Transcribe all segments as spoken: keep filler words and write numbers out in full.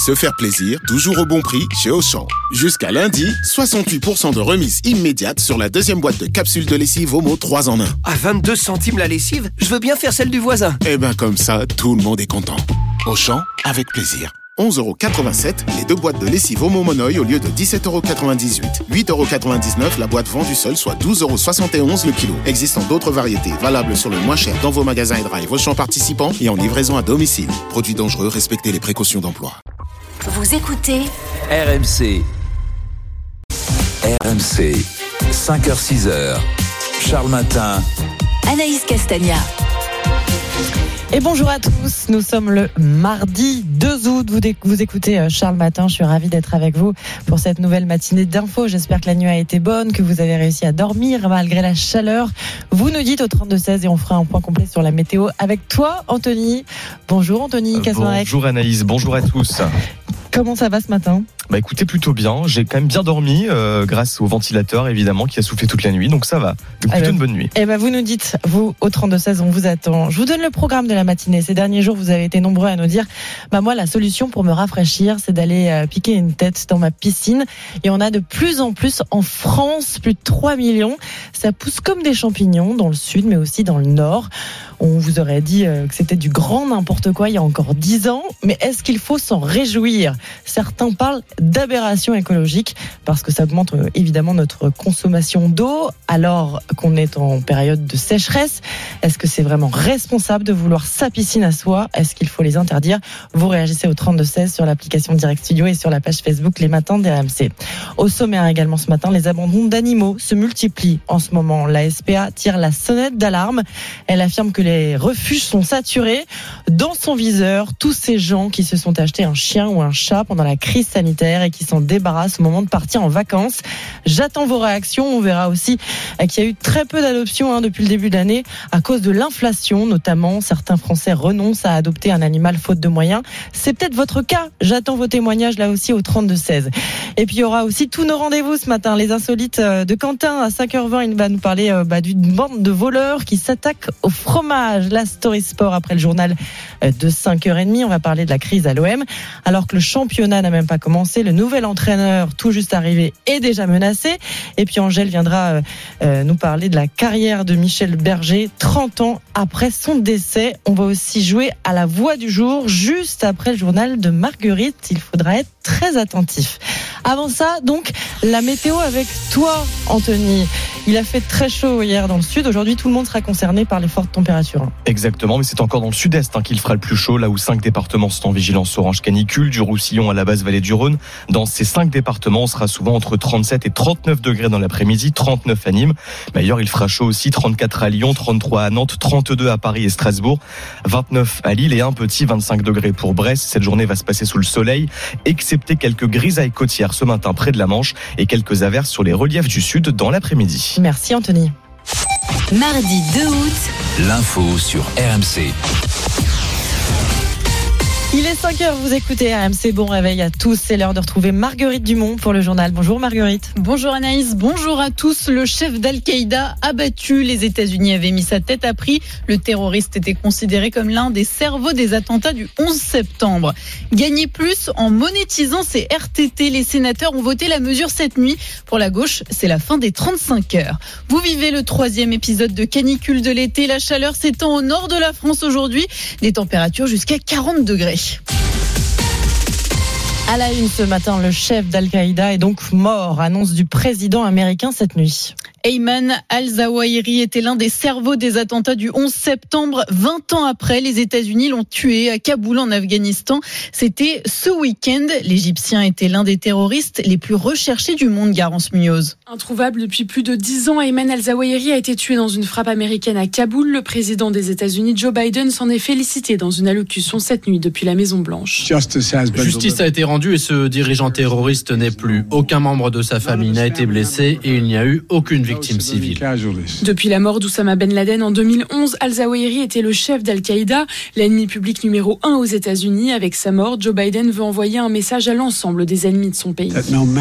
Se faire plaisir, toujours au bon prix chez Auchan. Jusqu'à lundi, soixante-huit pour cent de remise immédiate sur la deuxième boîte de capsules de lessive Omo trois en un. À vingt-deux centimes la lessive, je veux bien faire celle du voisin. Eh ben comme ça, tout le monde est content. Auchan, avec plaisir. onze euros quatre-vingt-sept, les deux boîtes de lessive Omo Monoï au lieu de dix-sept euros quatre-vingt-dix-huit. huit euros quatre-vingt-dix-neuf la boîte vendue seule, soit douze euros soixante et onze le kilo. Existant d'autres variétés, valables sur le moins cher dans vos magasins et drive Auchan participants et en livraison à domicile. Produits dangereux, respectez les précautions d'emploi. Vous écoutez R M C. R M C, cinq heures six heures. Charles Matin. Anaïs Castagna. Et bonjour à tous, nous sommes le mardi deux août, vous, dé- vous écoutez Charles Matin, je suis ravie d'être avec vous pour cette nouvelle matinée d'infos. J'espère que la nuit a été bonne, que vous avez réussi à dormir malgré la chaleur. Vous nous dites au trente-deux seize et on fera un point complet sur la météo avec toi Anthony. Bonjour Anthony Kasmarek. Bonjour Anaïs, bonjour à tous. Comment ça va ce matin ? Bah écoutez, plutôt bien. J'ai quand même bien dormi euh, grâce au ventilateur évidemment qui a soufflé toute la nuit, donc ça va. Donc, plutôt eh ben, une bonne nuit. Eh ben vous nous dites, vous au trente-deux seize, on vous attend. Je vous donne le programme de la matinée. Ces derniers jours, vous avez été nombreux à nous dire, bah moi la solution pour me rafraîchir, c'est d'aller euh, piquer une tête dans ma piscine. Et on a de plus en plus en France, plus de trois millions. Ça pousse comme des champignons dans le sud, mais aussi dans le nord. On vous aurait dit euh, que c'était du grand n'importe quoi il y a encore dix ans, mais est-ce qu'il faut s'en réjouir ? Certains parlent d'aberration écologique parce que ça augmente euh, évidemment notre consommation d'eau alors qu'on est en période de sécheresse. Est-ce que c'est vraiment responsable de vouloir sa piscine à soi ? Est-ce qu'il faut les interdire ? Vous réagissez au trente-deux seize sur l'application Direct Studio et sur la page Facebook Les Matins d'R M C. Au sommaire également ce matin, les abandons d'animaux se multiplient en ce moment. La S P A tire la sonnette d'alarme. Elle affirme que les refuges sont saturés. Dans son viseur, tous ces gens qui se sont achetés un chien ou un chat pendant la crise sanitaire et qui s'en débarrassent au moment de partir en vacances. J'attends vos réactions. On verra aussi qu'il y a eu très peu d'adoptions hein, depuis le début de l'année à cause de l'inflation, notamment. Certains Français renoncent à adopter un animal faute de moyens. C'est peut-être votre cas. J'attends vos témoignages là aussi au trente-deux seize. Et puis il y aura aussi tous nos rendez-vous ce matin. Les insolites de Quentin à cinq heures vingt. Il va nous parler euh, bah, d'une bande de voleurs qui s'attaquent au fromage. La story sport après le journal de cinq heures trente. On va parler de la crise à l'O M. Alors que le championnat n'a même pas commencé, le nouvel entraîneur tout juste arrivé est déjà menacé. Et puis Angèle viendra euh, nous parler de la carrière de Michel Berger trente ans après son décès. On va aussi jouer à la voix du jour juste après le journal de Marguerite. Il faudra être très attentif. Avant ça, donc, la météo avec toi, Anthony. Il a fait très chaud hier dans le sud. Aujourd'hui, tout le monde sera concerné par les fortes températures. Exactement, mais c'est encore dans le sud-est hein, qu'il fera le plus chaud, là où cinq départements sont en vigilance orange canicule, du Roussillon à la basse vallée du Rhône. Dans ces cinq départements, on sera souvent entre trente-sept et trente-neuf degrés dans l'après-midi, trente-neuf à Nîmes. Mais ailleurs, il fera chaud aussi, trente-quatre à Lyon, trente-trois à Nantes, trente-deux à Paris et Strasbourg, vingt-neuf à Lille et un petit vingt-cinq degrés pour Brest. Cette journée va se passer sous le soleil, excepté quelques grisailles côtières ce matin près de la Manche et quelques averses sur les reliefs du sud dans l'après-midi. Merci Anthony. Mardi deux août. L'info sur R M C. Il est cinq heures, vous écoutez R M C, bon réveil à tous. C'est l'heure de retrouver Marguerite Dumont pour le journal. Bonjour Marguerite. Bonjour Anaïs, bonjour à tous. Le chef d'Al-Qaïda abattu, les États-Unis avaient mis sa tête à prix. Le terroriste était considéré comme l'un des cerveaux des attentats du onze septembre. Gagner plus en monétisant ses R T T. Les sénateurs ont voté la mesure cette nuit. Pour la gauche, c'est la fin des trente-cinq heures. Vous vivez le troisième épisode de canicule de l'été. La chaleur s'étend au nord de la France aujourd'hui. Des températures jusqu'à quarante degrés. À la une ce matin, le chef d'Al-Qaïda est donc mort, annonce du président américain cette nuit. Ayman al-Zawahiri était l'un des cerveaux des attentats du onze septembre. vingt ans après, les États-Unis l'ont tué à Kaboul en Afghanistan. C'était ce week-end. L'Égyptien était l'un des terroristes les plus recherchés du monde, Garance Munoz. Introuvable depuis plus de dix ans, Ayman al-Zawahiri a été tué dans une frappe américaine à Kaboul. Le président des États-Unis, Joe Biden, s'en est félicité dans une allocution cette nuit depuis la Maison-Blanche. Justice a été rendue et ce dirigeant terroriste n'est plus. Aucun membre de sa famille n'a été blessé et il n'y a eu aucune victimes civiles. Depuis la mort d'Oussama Ben Laden en deux mille onze, al-Zawahiri était le chef d'Al-Qaïda, l'ennemi public numéro un aux États-Unis. Avec sa mort, Joe Biden veut envoyer un message à l'ensemble des ennemis de son pays.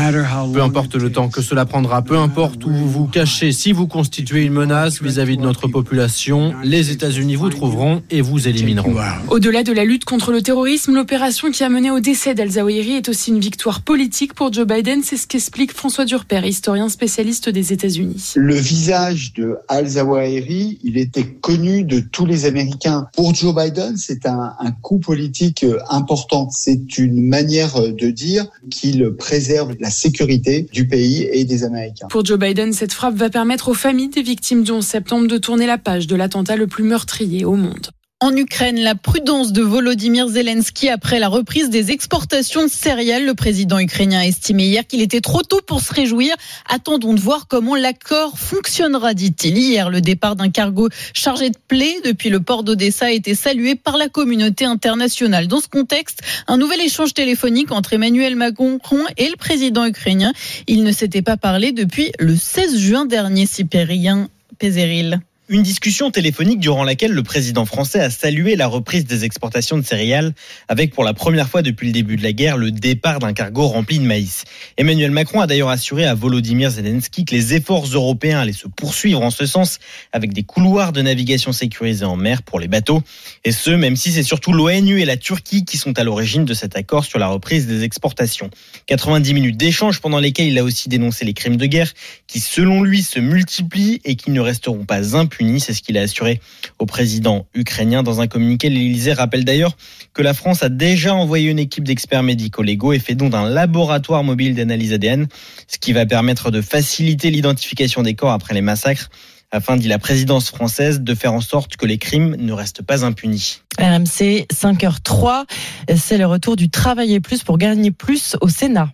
Peu importe le temps que cela prendra, peu importe où vous vous cachez, si vous constituez une menace vis-à-vis de notre population, les États-Unis vous trouveront et vous élimineront. Au-delà de la lutte contre le terrorisme, l'opération qui a mené au décès d'al-Zawahiri est aussi une victoire politique pour Joe Biden. C'est ce qu'explique François Durper, historien spécialiste des États-Unis. Le visage de al-Zawahiri, il était connu de tous les Américains. Pour Joe Biden, c'est un, un coup politique important. C'est une manière de dire qu'il préserve la sécurité du pays et des Américains. Pour Joe Biden, cette frappe va permettre aux familles des victimes du onze septembre de tourner la page de l'attentat le plus meurtrier au monde. En Ukraine, la prudence de Volodymyr Zelensky après la reprise des exportations de céréales. Le président ukrainien a estimé hier qu'il était trop tôt pour se réjouir. Attendons de voir comment l'accord fonctionnera, dit-il. Hier, le départ d'un cargo chargé de blé depuis le port d'Odessa a été salué par la communauté internationale. Dans ce contexte, un nouvel échange téléphonique entre Emmanuel Macron et le président ukrainien. Ils ne s'étaient pas parlé depuis le seize juin dernier, Cyprien Pézeril. Une discussion téléphonique durant laquelle le président français a salué la reprise des exportations de céréales avec pour la première fois depuis le début de la guerre le départ d'un cargo rempli de maïs. Emmanuel Macron a d'ailleurs assuré à Volodymyr Zelensky que les efforts européens allaient se poursuivre en ce sens avec des couloirs de navigation sécurisés en mer pour les bateaux. Et ce, même si c'est surtout l'ONU et la Turquie qui sont à l'origine de cet accord sur la reprise des exportations. quatre-vingt-dix minutes d'échanges pendant lesquels il a aussi dénoncé les crimes de guerre qui, selon lui, se multiplient et qui ne resteront pas impunis. C'est ce qu'il a assuré au président ukrainien. Dans un communiqué, l'Élysée rappelle d'ailleurs que la France a déjà envoyé une équipe d'experts médico-légaux et fait don d'un laboratoire mobile d'analyse A D N, ce qui va permettre de faciliter l'identification des corps après les massacres, afin, dit la présidence française, de faire en sorte que les crimes ne restent pas impunis. R M C, cinq heures trois, c'est le retour du travailler plus pour gagner plus au Sénat.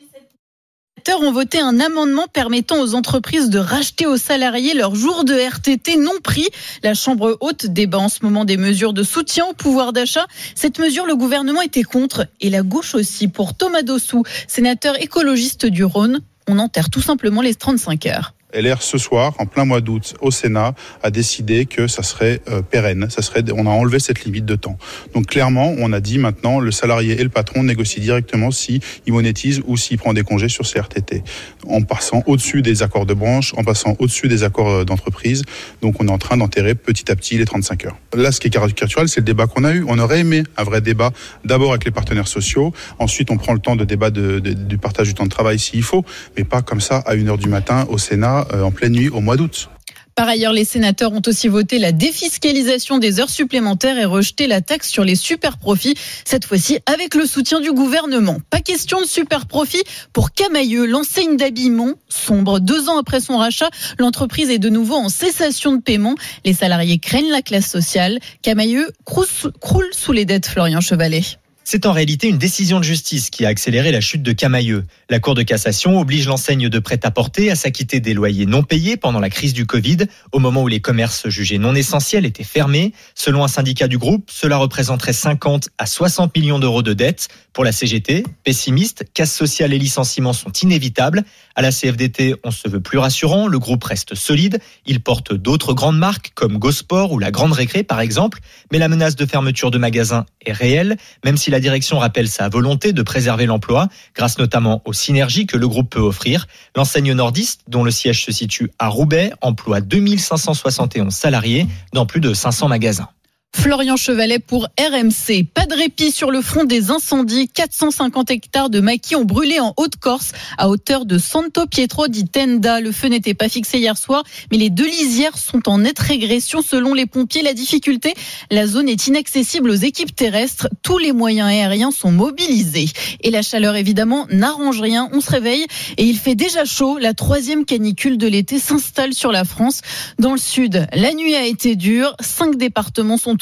Ont voté un amendement permettant aux entreprises de racheter aux salariés leurs jours de R T T non pris. La Chambre haute débat en ce moment des mesures de soutien au pouvoir d'achat. Cette mesure, le gouvernement était contre et la gauche aussi. Pour Thomas Dossou, sénateur écologiste du Rhône, on enterre tout simplement les trente-cinq heures. L R ce soir, en plein mois d'août, au Sénat, a décidé que ça serait euh, pérenne. Ça serait, on a enlevé cette limite de temps. Donc clairement, on a dit maintenant, le salarié et le patron négocient directement s'il monétise ou s'il prend des congés sur ses R T T, en passant au-dessus des accords de branche, en passant au-dessus des accords d'entreprise. Donc on est en train d'enterrer petit à petit les trente-cinq heures. Là, ce qui est caricatural, c'est le débat qu'on a eu. On aurait aimé un vrai débat, d'abord avec les partenaires sociaux. Ensuite, on prend le temps de débat de, de, du partage du temps de travail s'il faut, mais pas comme ça à une heure du matin au Sénat, en pleine nuit au mois d'août. Par ailleurs, les sénateurs ont aussi voté la défiscalisation des heures supplémentaires et rejeté la taxe sur les super-profits, cette fois-ci avec le soutien du gouvernement. Pas question de super-profit pour Camaïeu, l'enseigne d'habillement sombre. Deux ans après son rachat, l'entreprise est de nouveau en cessation de paiement. Les salariés craignent la classe sociale. Camaïeu croule sous les dettes, Florian Chevalet. C'est en réalité une décision de justice qui a accéléré la chute de Camaïeu. La Cour de cassation oblige l'enseigne de prêt-à-porter à s'acquitter des loyers non payés pendant la crise du Covid, au moment où les commerces jugés non essentiels étaient fermés. Selon un syndicat du groupe, cela représenterait cinquante à soixante millions d'euros de dettes. Pour la C G T, pessimiste, casse sociale et licenciements sont inévitables. À la C F D T, on se veut plus rassurant, le groupe reste solide. Il porte d'autres grandes marques comme Gosport ou la Grande Récré par exemple, mais la menace de fermeture de magasins est réelle, même si la direction rappelle sa volonté de préserver l'emploi, grâce notamment aux synergies que le groupe peut offrir. L'enseigne nordiste, dont le siège se situe à Roubaix, emploie deux mille cinq cent soixante et onze salariés dans plus de cinq cents magasins. Florian Chevalet pour R M C. Pas de répit sur le front des incendies. quatre cent cinquante hectares de maquis ont brûlé en Haute-Corse à hauteur de Santo Pietro di Tenda. Le feu n'était pas fixé hier soir, mais les deux lisières sont en nette régression selon les pompiers. La difficulté, la zone est inaccessible aux équipes terrestres. Tous les moyens aériens sont mobilisés. Et la chaleur, évidemment, n'arrange rien. On se réveille et il fait déjà chaud. La troisième canicule de l'été s'installe sur la France. Dans le sud, la nuit a été dure. Cinq départements sont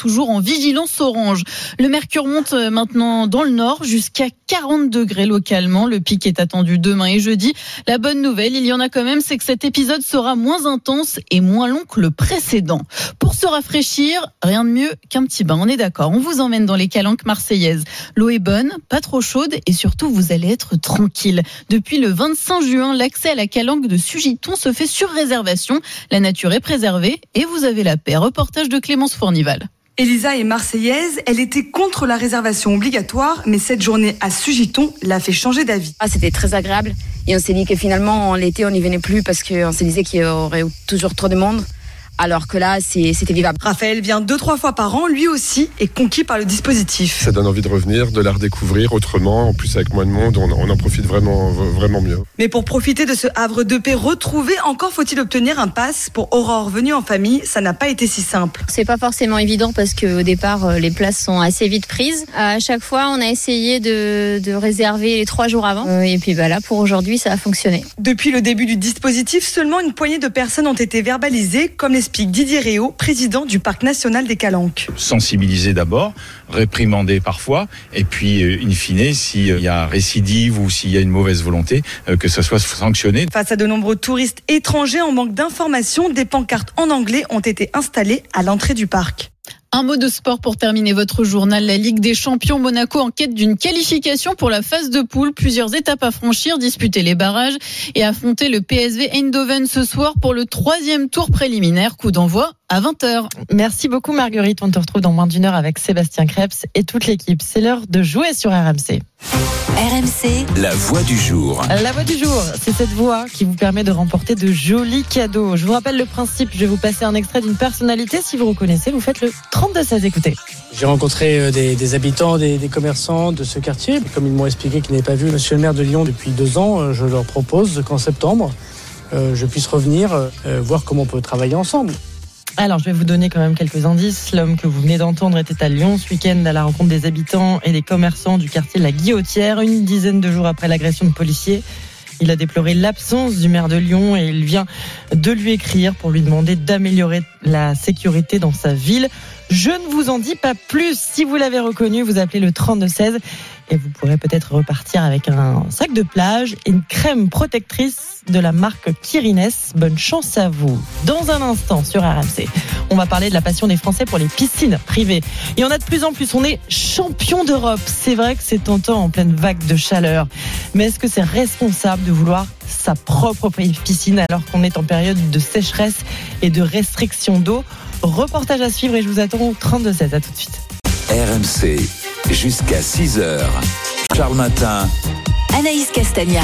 toujours en vigilance orange. Le mercure monte maintenant dans le nord jusqu'à quarante degrés localement. Le pic est attendu demain et jeudi. La bonne nouvelle, il y en a quand même, c'est que cet épisode sera moins intense et moins long que le précédent. Pour se rafraîchir, rien de mieux qu'un petit bain, on est d'accord. On vous emmène dans les calanques marseillaises. L'eau est bonne, pas trop chaude et surtout vous allez être tranquille. Depuis le vingt-cinq juin, l'accès à la calanque de Sugiton se fait sur réservation. La nature est préservée et vous avez la paix. Reportage de Clémence Fournival. Elisa est marseillaise, elle était contre la réservation obligatoire, mais cette journée à Sugiton l'a fait changer d'avis. Ah, c'était très agréable et on s'est dit que finalement en l'été on n'y venait plus parce qu'on se disait qu'il y aurait toujours trop de monde. Alors que là, c'est, c'était vivable. Raphaël vient deux, trois fois par an, lui aussi est conquis par le dispositif. Ça donne envie de revenir, de la redécouvrir autrement. En plus, avec moins de monde, on, on en profite vraiment, vraiment mieux. Mais pour profiter de ce havre de paix retrouvé, encore faut-il obtenir un pass. Pour Aurore venue en famille, ça n'a pas été si simple. C'est pas forcément évident parce qu'au départ, les places sont assez vite prises. À chaque fois, on a essayé de, de réserver les trois jours avant. Et puis bah là, pour aujourd'hui, ça a fonctionné. Depuis le début du dispositif, seulement une poignée de personnes ont été verbalisées, comme les explique Didier Réau, président du Parc national des Calanques. Sensibiliser d'abord, réprimander parfois, et puis in fine, s'il y a récidive ou s'il y a une mauvaise volonté, que ça soit sanctionné. Face à de nombreux touristes étrangers en manque d'informations, des pancartes en anglais ont été installées à l'entrée du parc. Un mot de sport pour terminer votre journal. La Ligue des Champions, Monaco en quête d'une qualification pour la phase de poule. Plusieurs étapes à franchir, disputer les barrages et affronter le P S V Eindhoven ce soir pour le troisième tour préliminaire. Coup d'envoi à vingt heures. Merci beaucoup Marguerite. On te retrouve dans moins d'une heure avec Sébastien Krebs et toute l'équipe. C'est l'heure de jouer sur R M C. R M C, la voix du jour. La voix du jour, c'est cette voix qui vous permet de remporter de jolis cadeaux. Je vous rappelle le principe, je vais vous passer un extrait d'une personnalité. Si vous reconnaissez, vous faites le trente-deux seize. Écoutez. J'ai rencontré des, des habitants, des, des commerçants de ce quartier. Comme ils m'ont expliqué qu'ils n'avaient pas vu monsieur le maire de Lyon depuis deux ans, je leur propose qu'en septembre, euh, je puisse revenir euh, voir comment on peut travailler ensemble. Alors, je vais vous donner quand même quelques indices. L'homme que vous venez d'entendre était à Lyon ce week-end à la rencontre des habitants et des commerçants du quartier La Guillotière, une dizaine de jours après l'agression de policiers. Il a déploré l'absence du maire de Lyon et il vient de lui écrire pour lui demander d'améliorer la sécurité dans sa ville. Je ne vous en dis pas plus. Si vous l'avez reconnu, vous appelez le trente-deux seize et vous pourrez peut-être repartir avec un sac de plage et une crème protectrice de la marque Kirines. Bonne chance à vous. Dans un instant sur R M C, on va parler de la passion des Français pour les piscines privées. Il y en a de plus en plus. On est champion d'Europe. C'est vrai que c'est tentant en pleine vague de chaleur. Mais est-ce que c'est responsable de vouloir sa propre piscine alors qu'on est en période de sécheresse et de restriction d'eau? Reportage à suivre et je vous attends au trente-deux seize. À tout de suite. R M C, jusqu'à six heures. Charles Matin. Anaïs Castagna.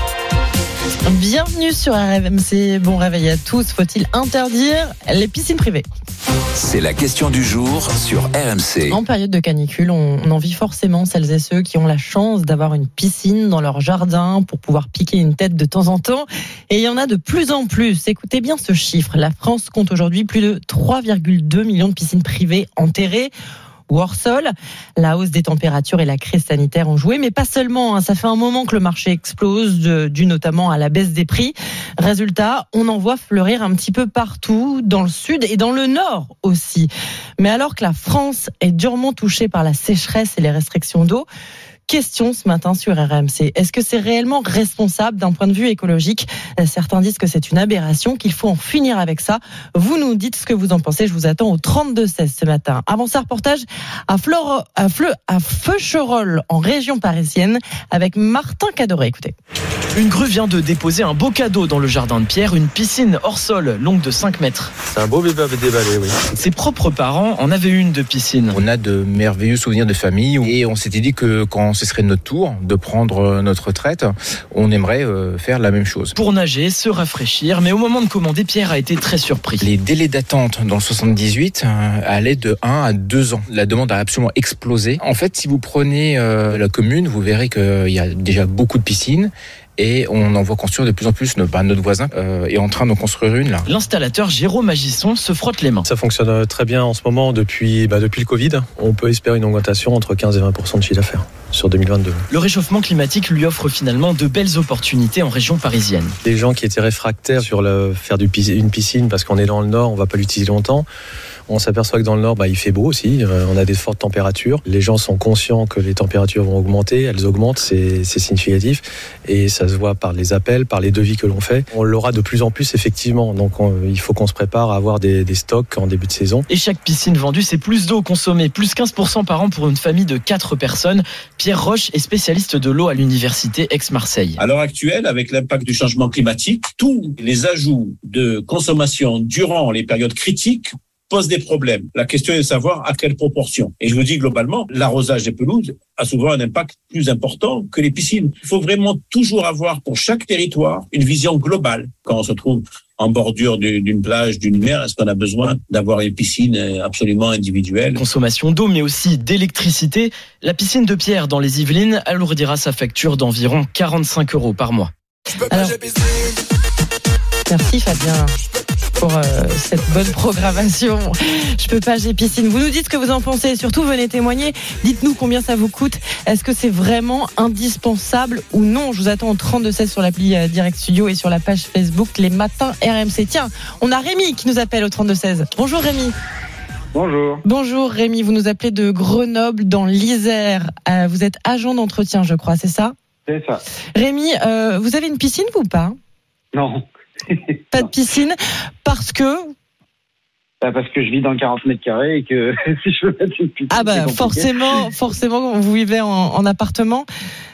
Bienvenue sur R M C. Bon réveil à tous. Faut-il interdire les piscines privées? C'est la question du jour sur R M C. En période de canicule, on envie forcément celles et ceux qui ont la chance d'avoir une piscine dans leur jardin pour pouvoir piquer une tête de temps en temps. Et il y en a de plus en plus. Écoutez bien ce chiffre. La France compte aujourd'hui plus de trois virgule deux millions de piscines privées enterrées ou hors sol. La hausse des températures et la crise sanitaire ont joué, mais pas seulement. Ça fait un moment que le marché explose, dû notamment à la baisse des prix. Résultat, on en voit fleurir un petit peu partout, dans le sud et dans le nord aussi. Mais alors que la France est durement touchée par la sécheresse et les restrictions d'eau, question ce matin sur R M C. Est-ce que c'est réellement responsable d'un point de vue écologique? Certains disent que c'est une aberration, qu'il faut en finir avec ça. Vous nous dites ce que vous en pensez. Je vous attends au trente-deux seize ce matin. Avant ça, reportage à, Flore, à, Fleu, à Feucherolles, en région parisienne, avec Martin Cadoré. Écoutez. Une grue vient de déposer un beau cadeau dans le jardin de Pierre, une piscine hors sol, longue de cinq mètres. C'est un beau bébé à déballer, oui. Ses propres parents en avaient une de piscine. On a de merveilleux souvenirs de famille et on s'était dit que quand ce serait notre tour de prendre notre retraite, on aimerait faire la même chose. Pour nager, se rafraîchir, mais au moment de commander, Pierre a été très surpris. Les délais d'attente dans le soixante-dix-huit allaient de un à deux ans. La demande a absolument explosé. En fait, si vous prenez la commune, vous verrez qu'il y a déjà beaucoup de piscines. Et on en voit construire de plus en plus. Notre, bah, notre voisin euh, est en train d'en construire une là. L'installateur Jérôme Agisson se frotte les mains. Ça fonctionne très bien en ce moment depuis, bah, depuis le Covid. On peut espérer une augmentation entre quinze et vingt pour cent de chiffre d'affaires sur deux mille vingt-deux. Le réchauffement climatique lui offre finalement de belles opportunités en région parisienne. Les gens qui étaient réfractaires sur le, faire du, une piscine parce qu'on est dans le nord, on ne va pas l'utiliser longtemps. On s'aperçoit que dans le nord, bah, il fait beau aussi. Euh, on a des fortes températures. Les gens sont conscients que les températures vont augmenter. Elles augmentent, c'est, c'est significatif. Et ça se voit par les appels, par les devis que l'on fait. On l'aura de plus en plus, effectivement. Donc, on, il faut qu'on se prépare à avoir des, des stocks en début de saison. Et chaque piscine vendue, c'est plus d'eau consommée, plus quinze pour cent par an pour une famille de quatre personnes. Pierre Roche est spécialiste de l'eau à l'université Aix-Marseille. À l'heure actuelle, avec l'impact du changement climatique, tous les ajouts de consommation durant les périodes critiques pose des problèmes. La question est de savoir à quelle proportion. Et je vous dis globalement, l'arrosage des pelouses a souvent un impact plus important que les piscines. Il faut vraiment toujours avoir pour chaque territoire une vision globale. Quand on se trouve en bordure d'une plage, d'une mer, est-ce qu'on a besoin d'avoir une piscine absolument individuelle ? Consommation d'eau, mais aussi d'électricité. La piscine de Pierre dans les Yvelines alourdira sa facture d'environ quarante-cinq euros par mois. Alors, merci Fabien pour euh, cette bonne programmation. Je peux pas, j'ai piscine. Vous nous dites ce que vous en pensez et surtout venez témoigner. Dites-nous combien ça vous coûte. Est-ce que c'est vraiment indispensable ou non ? Je vous attends au trente-deux seize sur l'appli euh, Direct Studio et sur la page Facebook Les Matins R M C. Tiens, on a Rémi qui nous appelle au trente-deux seize. Bonjour Rémi. Bonjour. Bonjour Rémi, vous nous appelez de Grenoble dans l'Isère. Euh, vous êtes agent d'entretien, je crois, c'est ça ? C'est ça. Rémi, euh, vous avez une piscine vous ou pas ? Non. Pas de piscine parce que bah parce que je vis dans quarante mètres carrés et que si je veux mettre une piscine, ah bah forcément forcément vous vivez en, en appartement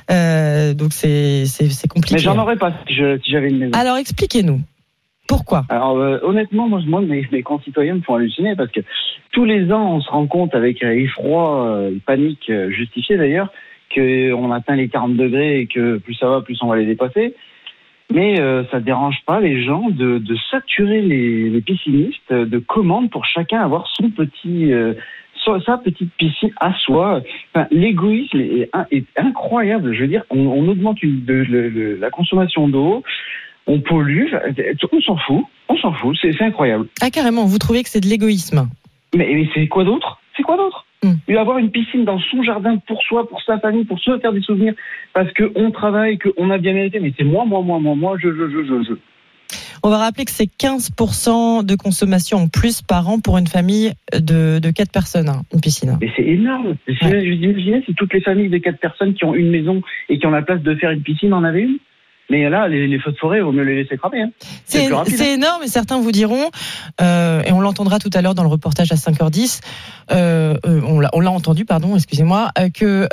euh, donc c'est, c'est c'est compliqué. Mais j'en aurais pas si, je, si j'avais une maison. Alors expliquez-nous pourquoi. Alors euh, honnêtement moi, moi mes, mes concitoyens me font halluciner parce que tous les ans on se rend compte avec effroi, euh, panique euh, justifiée d'ailleurs qu'on atteint les quarante degrés et que plus ça va plus on va les dépasser. Mais euh, ça dérange pas les gens de, de saturer les, les piscinistes de commandes pour chacun avoir son petit, euh, sa petite piscine à soi. Enfin, l'égoïsme est, est incroyable. Je veux dire, on, on augmente une, de, de, de, la consommation d'eau, on pollue, on s'en fout, on s'en fout. C'est, c'est incroyable. Ah carrément, vous trouvez que c'est de l'égoïsme ? Mais, mais c'est quoi d'autre ? C'est quoi d'autre ? Mmh. Il va avoir une piscine dans son jardin pour soi, pour sa famille, pour se faire des souvenirs, parce qu'on travaille, qu'on a bien mérité. Mais c'est moi, moi, moi, moi, moi, je, je, je, je, je. On va rappeler que c'est quinze pour cent de consommation en plus par an pour une famille de, de quatre personnes, hein, une piscine. Mais c'est énorme. Ouais. Je vous imaginez si toutes les familles de quatre personnes qui ont une maison et qui ont la place de faire une piscine en avaient une ? Mais là, les, les feux de forêt, il vaut mieux les laisser cramer. Hein. C'est, c'est, rapide, c'est hein. énorme, et certains vous diront, euh, et on l'entendra tout à l'heure dans le reportage à cinq heures dix, euh, on, l'a, on l'a entendu, pardon, excusez-moi, euh, que,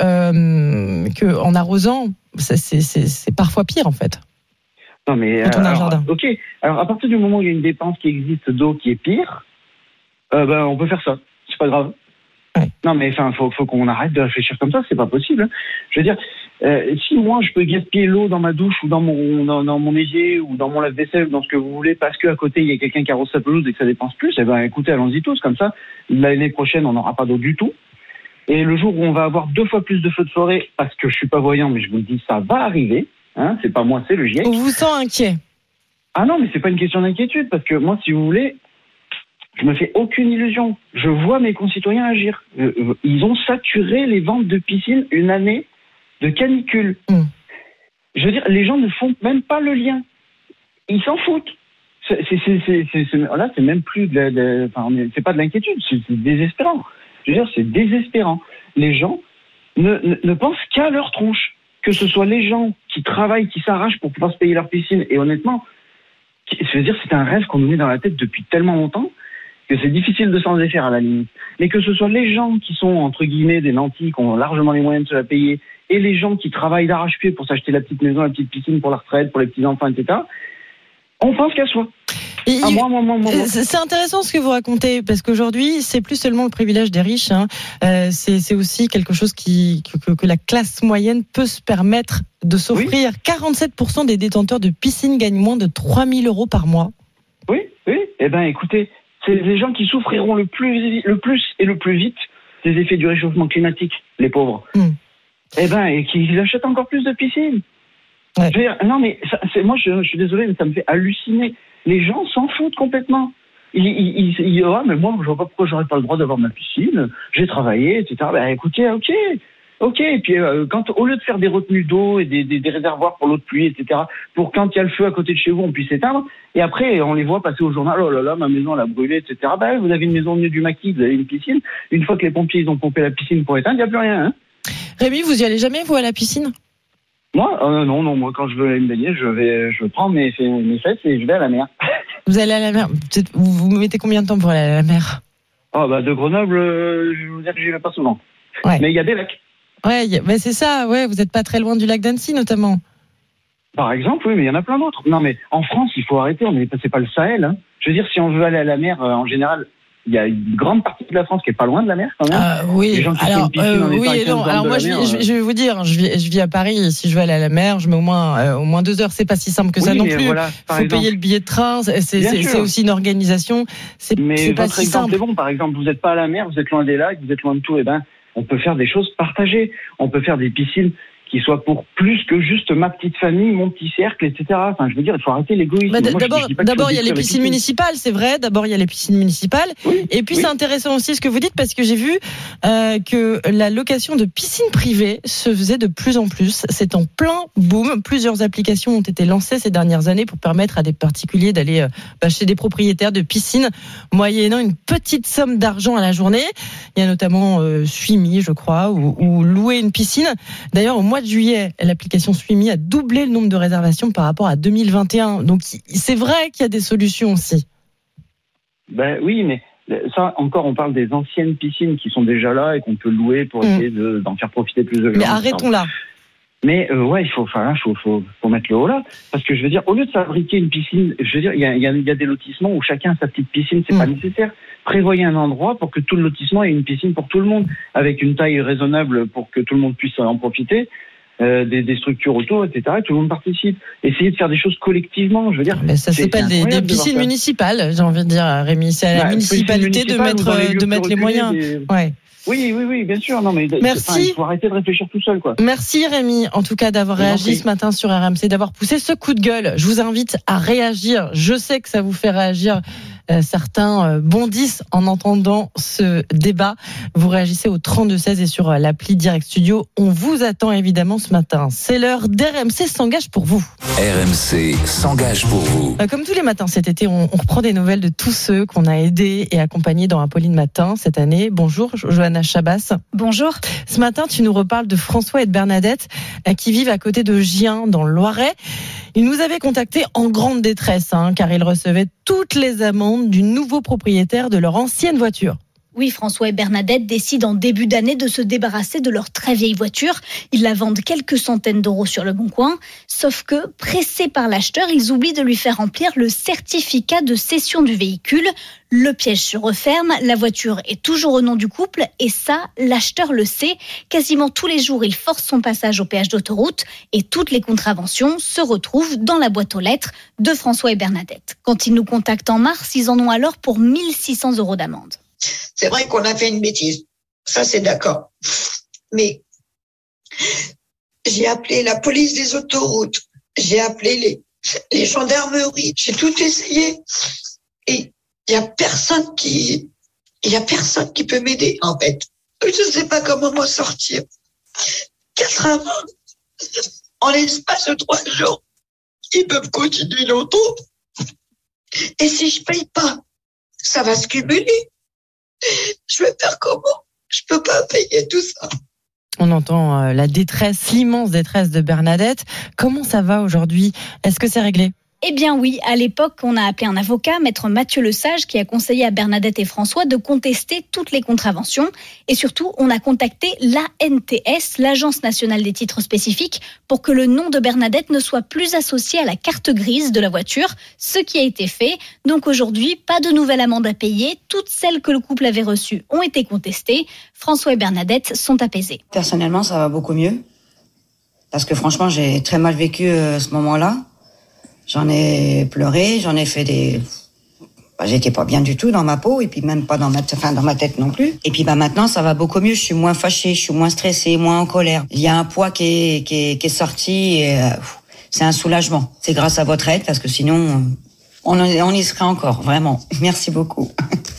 euh, que en arrosant, c'est, c'est, c'est, c'est parfois pire en fait. Non mais, quand on a un alors, jardin. Ok, alors à partir du moment où il y a une dépense qui existe d'eau qui est pire, euh, ben, on peut faire ça, c'est pas grave. Ouais. Non mais enfin, faut, faut qu'on arrête de réfléchir comme ça, c'est pas possible. Hein. Je veux dire, euh, si moi je peux gaspiller l'eau dans ma douche ou dans mon dans, dans mon évier ou dans mon lave-vaisselle ou dans ce que vous voulez parce qu'à côté il y a quelqu'un qui arrose sa pelouse et que ça dépense plus, eh ben écoutez, allons-y tous comme ça. L'année prochaine on n'aura pas d'eau du tout. Et le jour où on va avoir deux fois plus de feux de forêt, parce que je suis pas voyant, mais je vous le dis, ça va arriver. Hein, c'est pas moi, c'est le GIEC. On vous sent inquiet. Ah non, mais c'est pas une question d'inquiétude parce que moi, si vous voulez. Je me fais aucune illusion. Je vois mes concitoyens agir. Ils ont saturé les ventes de piscines une année de canicule. Mmh. Je veux dire, les gens ne font même pas le lien. Ils s'en foutent. C'est, c'est, c'est, c'est, c'est, c'est, là, c'est même plus de, la, de enfin, c'est pas de l'inquiétude, c'est, c'est désespérant. Je veux dire, c'est désespérant. Les gens ne, ne, ne pensent qu'à leur tronche. Que ce soit les gens qui travaillent, qui s'arrachent pour pouvoir se payer leur piscine. Et honnêtement, je veux dire, c'est un rêve qu'on nous met dans la tête depuis tellement longtemps que c'est difficile de s'en défaire à la limite. Mais que ce soit les gens qui sont, entre guillemets, des nantis, qui ont largement les moyens de se la payer, et les gens qui travaillent d'arrache-pied pour s'acheter la petite maison, la petite piscine pour la retraite, pour les petits-enfants, et cetera, on pense qu'à soi. Et ah, moi, moi, moi, moi, moi. C'est intéressant ce que vous racontez, parce qu'aujourd'hui, c'est plus seulement le privilège des riches, hein. euh, c'est, c'est aussi quelque chose qui, que, que la classe moyenne peut se permettre de s'offrir. Oui. quarante-sept pour cent des détenteurs de piscine gagnent moins de trois mille euros par mois. Oui, oui. Eh bien, écoutez, c'est les gens qui souffriront le plus, le plus et le plus vite des effets du réchauffement climatique, les pauvres. Mm. Eh ben, et qui achètent encore plus de piscines. Ouais. Je veux dire, non, mais ça, c'est, moi, je, je suis désolé, mais ça me fait halluciner. Les gens s'en foutent complètement. Ils, ils, ils, ils ah, mais moi, je vois pas pourquoi j'aurais pas le droit d'avoir ma piscine. J'ai travaillé, et cetera. Ben, écoutez, ok. Ok, et puis euh, quand au lieu de faire des retenues d'eau et des, des, des réservoirs pour l'eau de pluie, et cetera, pour quand il y a le feu à côté de chez vous, on puisse éteindre, et après on les voit passer au journal, oh là là, ma maison elle a brûlé, et cetera. Bah vous avez une maison au milieu du maquis, vous avez une piscine, une fois que les pompiers ils ont pompé la piscine pour éteindre, il n'y a plus rien. Hein. Rémi, vous y allez jamais, vous, à la piscine? Moi euh, Non, non, moi quand je veux aller me baigner, je vais, je prends mes, mes fesses et je vais à la mer. Vous allez à la mer, vous, vous mettez combien de temps pour aller à la mer? Oh bah de Grenoble, euh, je vais vous dire que j'y vais pas souvent. Ouais. Mais il y a des lacs. Ouais, mais c'est ça, ouais, vous n'êtes pas très loin du lac d'Annecy notamment. Par exemple, oui, mais il y en a plein d'autres. Non, mais en France, il faut arrêter, on est, c'est pas le Sahel. Hein. Je veux dire, si on veut aller à la mer, euh, en général, il y a une grande partie de la France qui est pas loin de la mer, quand même. Euh, oui, les gens qui alors, font une piscine euh, en oui et non. Alors moi, je, mer, je, je vais vous dire, je vis, je vis à Paris, si je veux aller à la mer, je mets au moins, euh, au moins deux heures, c'est pas si simple que oui, ça non plus. Voilà, faut exemple. payer le billet de train, c'est, c'est, c'est aussi une organisation, c'est, mais c'est pas votre si exemple simple. est bon, par exemple, vous n'êtes pas à la mer, vous êtes loin des lacs, vous êtes loin de tout, et ben, on peut faire des choses partagées. On peut faire des piscines qui soient pour plus que juste ma petite famille, mon petit cercle, et cetera. Enfin, je veux dire, il faut arrêter l'égoïsme. Bah, Moi, d'abord, je, je dis pas d'abord, il y a les piscine piscines municipales, c'est vrai. D'abord, il y a les piscines municipales. Oui, et puis, oui. c'est intéressant aussi ce que vous dites parce que j'ai vu euh, que la location de piscines privées se faisait de plus en plus. C'est en plein boom. Plusieurs applications ont été lancées ces dernières années pour permettre à des particuliers d'aller euh, bah, chez des propriétaires de piscines, moyennant une petite somme d'argent à la journée. Il y a notamment euh, Suimi, je crois, ou, ou louer une piscine. D'ailleurs, au mois de juillet, l'application Suimi a doublé le nombre de réservations par rapport à deux mille vingt et un. Donc, c'est vrai qu'il y a des solutions aussi. Ben oui, mais ça, encore, on parle des anciennes piscines qui sont déjà là et qu'on peut louer pour mmh. essayer de, d'en faire profiter plus de gens. Mais arrêtons là. Mais euh, ouais, il faut, enfin, faut, faut, faut mettre le haut là, parce que je veux dire, au lieu de fabriquer une piscine, je veux dire, il y a, il y a, il y a des lotissements où chacun a sa petite piscine, c'est mmh. pas nécessaire. Prévoyez un endroit pour que tout le lotissement ait une piscine pour tout le monde, avec une taille raisonnable pour que tout le monde puisse en profiter. Euh, des, des structures auto, et cetera. Et tout le monde participe. Essayez de faire des choses collectivement, je veux dire. Mais ça s'appelle des, des piscines de municipales, j'ai envie de dire, Rémi. C'est à la bah, municipalité de mettre, de mettre les moyens. Des... Ouais. Oui, oui, oui, bien sûr. Non, mais merci. Il faut arrêter de réfléchir tout seul, quoi. Merci, Rémi, en tout cas, d'avoir réagi ce matin sur R M C, d'avoir poussé ce coup de gueule. Je vous invite à réagir. Je sais que ça vous fait réagir. Euh, certains euh, bondissent en entendant ce débat. Vous réagissez au trente-deux seize et sur euh, l'appli Direct Studio. On vous attend évidemment ce matin. C'est l'heure d'R M C s'engage pour vous. R M C s'engage pour vous. Euh, comme tous les matins cet été, on, on reprend des nouvelles de tous ceux qu'on a aidés et accompagnés dans Apolline Matin cette année. Bonjour, Johanna Chabas. Bonjour. Ce matin, tu nous reparles de François et de Bernadette euh, qui vivent à côté de Gien dans le Loiret. Ils nous avaient contactés en grande détresse, hein, car ils recevaient toutes les amendes du nouveau propriétaire de leur ancienne voiture. Oui, François et Bernadette décident en début d'année de se débarrasser de leur très vieille voiture. Ils la vendent quelques centaines d'euros sur le Bon Coin. Sauf que, pressés par l'acheteur, ils oublient de lui faire remplir le certificat de cession du véhicule. Le piège se referme, la voiture est toujours au nom du couple et ça, l'acheteur le sait. Quasiment tous les jours, il force son passage au péage d'autoroute et toutes les contraventions se retrouvent dans la boîte aux lettres de François et Bernadette. Quand ils nous contactent en mars, ils en ont alors pour mille six cents euros d'amende. C'est vrai qu'on a fait une bêtise. Ça, c'est d'accord. Mais j'ai appelé la police des autoroutes. J'ai appelé les, les gendarmeries. J'ai tout essayé. Et il y a personne qui, il y a personne qui peut m'aider, en fait. Je sais pas comment m'en sortir. Quatre amendes en l'espace de trois jours. Ils peuvent continuer longtemps. Et si je paye pas, ça va se cumuler. Je vais faire comment? Je peux pas payer tout ça. On entend euh, la détresse, l'immense détresse de Bernadette. Comment ça va aujourd'hui? Est-ce que c'est réglé? Eh bien oui, à l'époque, on a appelé un avocat, maître Mathieu Lesage, qui a conseillé à Bernadette et François de contester toutes les contraventions. Et surtout, on a contacté l'A N T S, l'Agence nationale des titres spécifiques, pour que le nom de Bernadette ne soit plus associé à la carte grise de la voiture, ce qui a été fait. Donc aujourd'hui, pas de nouvelle amende à payer. Toutes celles que le couple avait reçues ont été contestées. François et Bernadette sont apaisés. Personnellement, ça va beaucoup mieux. Parce que franchement, j'ai très mal vécu euh, ce moment-là. J'en ai pleuré, j'en ai fait des... Bah, j'étais pas bien du tout dans ma peau, et puis même pas dans ma, t... enfin, dans ma tête non plus. Et puis bah, maintenant, ça va beaucoup mieux, je suis moins fâchée, je suis moins stressée, moins en colère. Il y a un poids qui est, qui est, qui est sorti, et euh, c'est un soulagement. C'est grâce à votre aide, parce que sinon, on, on y serait encore, vraiment. Merci beaucoup.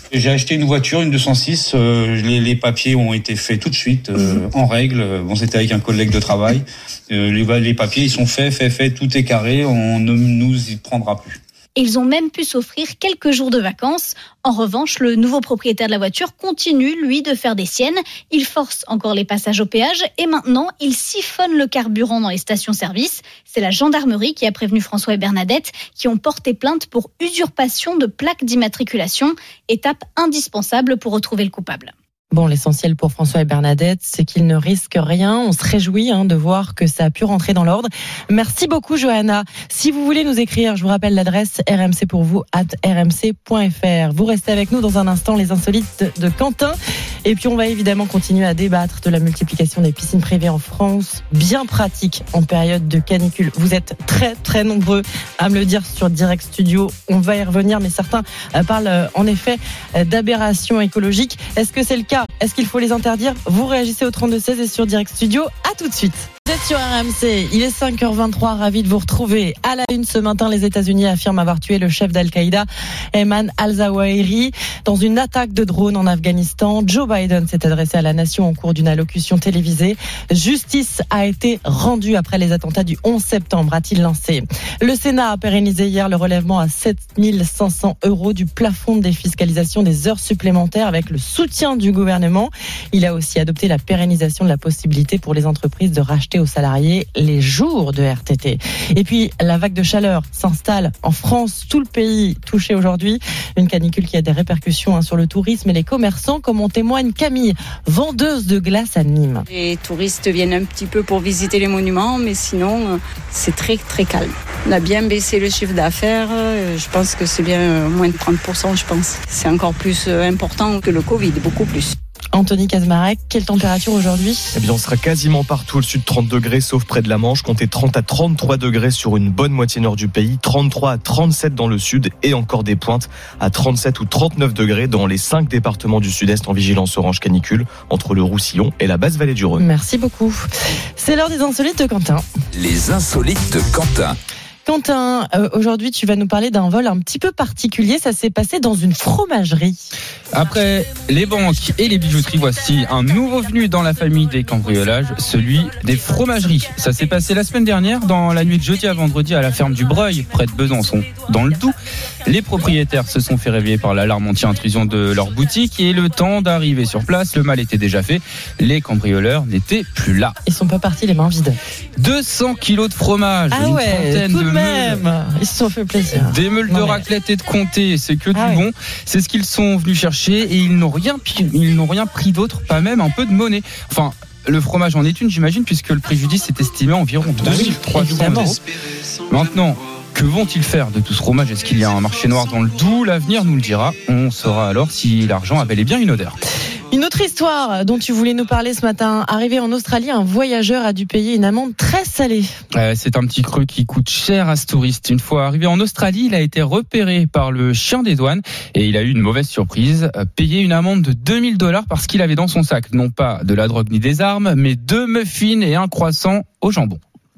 J'ai acheté une voiture, une deux cent six. Euh, les, les papiers ont été faits tout de suite, euh, en règle. Bon, c'était avec un collègue de travail. Euh, les, les papiers, ils sont faits, faits, faits. Tout est carré. On ne nous y prendra plus. Ils ont même pu s'offrir quelques jours de vacances. En revanche, le nouveau propriétaire de la voiture continue, lui, de faire des siennes. Il force encore les passages au péage et maintenant, il siphonne le carburant dans les stations-service. C'est la gendarmerie qui a prévenu François et Bernadette qui ont porté plainte pour usurpation de plaques d'immatriculation, étape indispensable pour retrouver le coupable. Bon, l'essentiel pour François et Bernadette, c'est qu'ils ne risquent rien. On se réjouit hein, de voir que ça a pu rentrer dans l'ordre. Merci beaucoup, Johanna. Si vous voulez nous écrire, je vous rappelle l'adresse r m c pour vous arobase r m c point f r. Vous restez avec nous dans un instant, les insolites de Quentin. Et puis, on va évidemment continuer à débattre de la multiplication des piscines privées en France. Bien pratique en période de canicule. Vous êtes très, très nombreux à me le dire sur Direct Studio. On va y revenir, mais certains parlent en effet d'aberration écologique. Est-ce que c'est le cas ? Est-ce qu'il faut les interdire ? Vous réagissez au trente-deux seize et sur Direct Studio. À tout de suite. Vous êtes sur R M C, il est cinq heures vingt-trois, ravi de vous retrouver. À la une ce matin, les États-Unis affirment avoir tué le chef d'Al-Qaïda, Ayman al-Zawahiri, dans une attaque de drone en Afghanistan. Joe Biden s'est adressé à la nation au cours d'une allocution télévisée. Justice a été rendue après les attentats du onze septembre, a-t-il lancé. Le Sénat a pérennisé hier le relèvement à sept mille cinq cents euros du plafond de défiscalisation des heures supplémentaires avec le soutien du gouvernement. Il a aussi adopté la pérennisation de la possibilité pour les entreprises de racheter aux salariés les jours de R T T. Et puis, la vague de chaleur s'installe en France, tout le pays touché aujourd'hui. Une canicule qui a des répercussions hein, sur le tourisme et les commerçants, comme en témoigne Camille, vendeuse de glace à Nîmes. Les touristes viennent un petit peu pour visiter les monuments, mais sinon, c'est très, très calme. On a bien baissé le chiffre d'affaires. Je pense que c'est bien moins de trente pour cent, je pense. C'est encore plus important que le Covid, beaucoup plus. Anthony Kazmarek, quelle température aujourd'hui ? Eh bien, on sera quasiment partout au-dessus de trente degrés, sauf près de la Manche. Comptez trente à trente-trois degrés sur une bonne moitié nord du pays, trente-trois à trente-sept dans le sud et encore des pointes à trente-sept ou trente-neuf degrés dans les cinq départements du sud-est en vigilance orange canicule, entre le Roussillon et la basse vallée du Rhône. Merci beaucoup. C'est l'heure des insolites de Quentin. Les insolites de Quentin. Quentin, euh, aujourd'hui tu vas nous parler d'un vol un petit peu particulier, ça s'est passé dans une fromagerie. Après les banques et les bijouteries, voici un nouveau venu dans la famille des cambriolages, celui des fromageries. Ça s'est passé la semaine dernière, dans la nuit de jeudi à vendredi, à la ferme du Breuil, près de Besançon, dans le Doubs. Les propriétaires se sont fait réveiller par l'alarme anti-intrusion de leur boutique et le temps d'arriver sur place, le mal était déjà fait. Les cambrioleurs n'étaient plus là. Ils sont pas partis les mains vides. deux cents kilos de fromage, ah une ouais, trentaine tout de de même. Meules. Ils se sont fait plaisir. Des meules non, de mais... raclette et de comté, c'est que ah du ouais. bon. C'est ce qu'ils sont venus chercher et ils n'ont rien, ils n'ont rien pris d'autre, pas même un peu de monnaie. Enfin, le fromage en est une, j'imagine, puisque le préjudice est estimé à environ deux mille trois cents euros. Maintenant, que vont-ils faire de tout ce fromage ? Est-ce qu'il y a un marché noir dans le Doubs ? L'avenir nous le dira. On saura alors si l'argent a bel et bien une odeur. Une autre histoire dont tu voulais nous parler ce matin. Arrivé en Australie, un voyageur a dû payer une amende très salée. Euh, c'est un petit creux qui coûte cher à ce touriste. Une fois arrivé en Australie, il a été repéré par le chien des douanes et il a eu une mauvaise surprise. Euh, payer une amende de deux mille dollars parce qu'il avait dans son sac non pas de la drogue ni des armes, mais deux muffins et un croissant au jambon.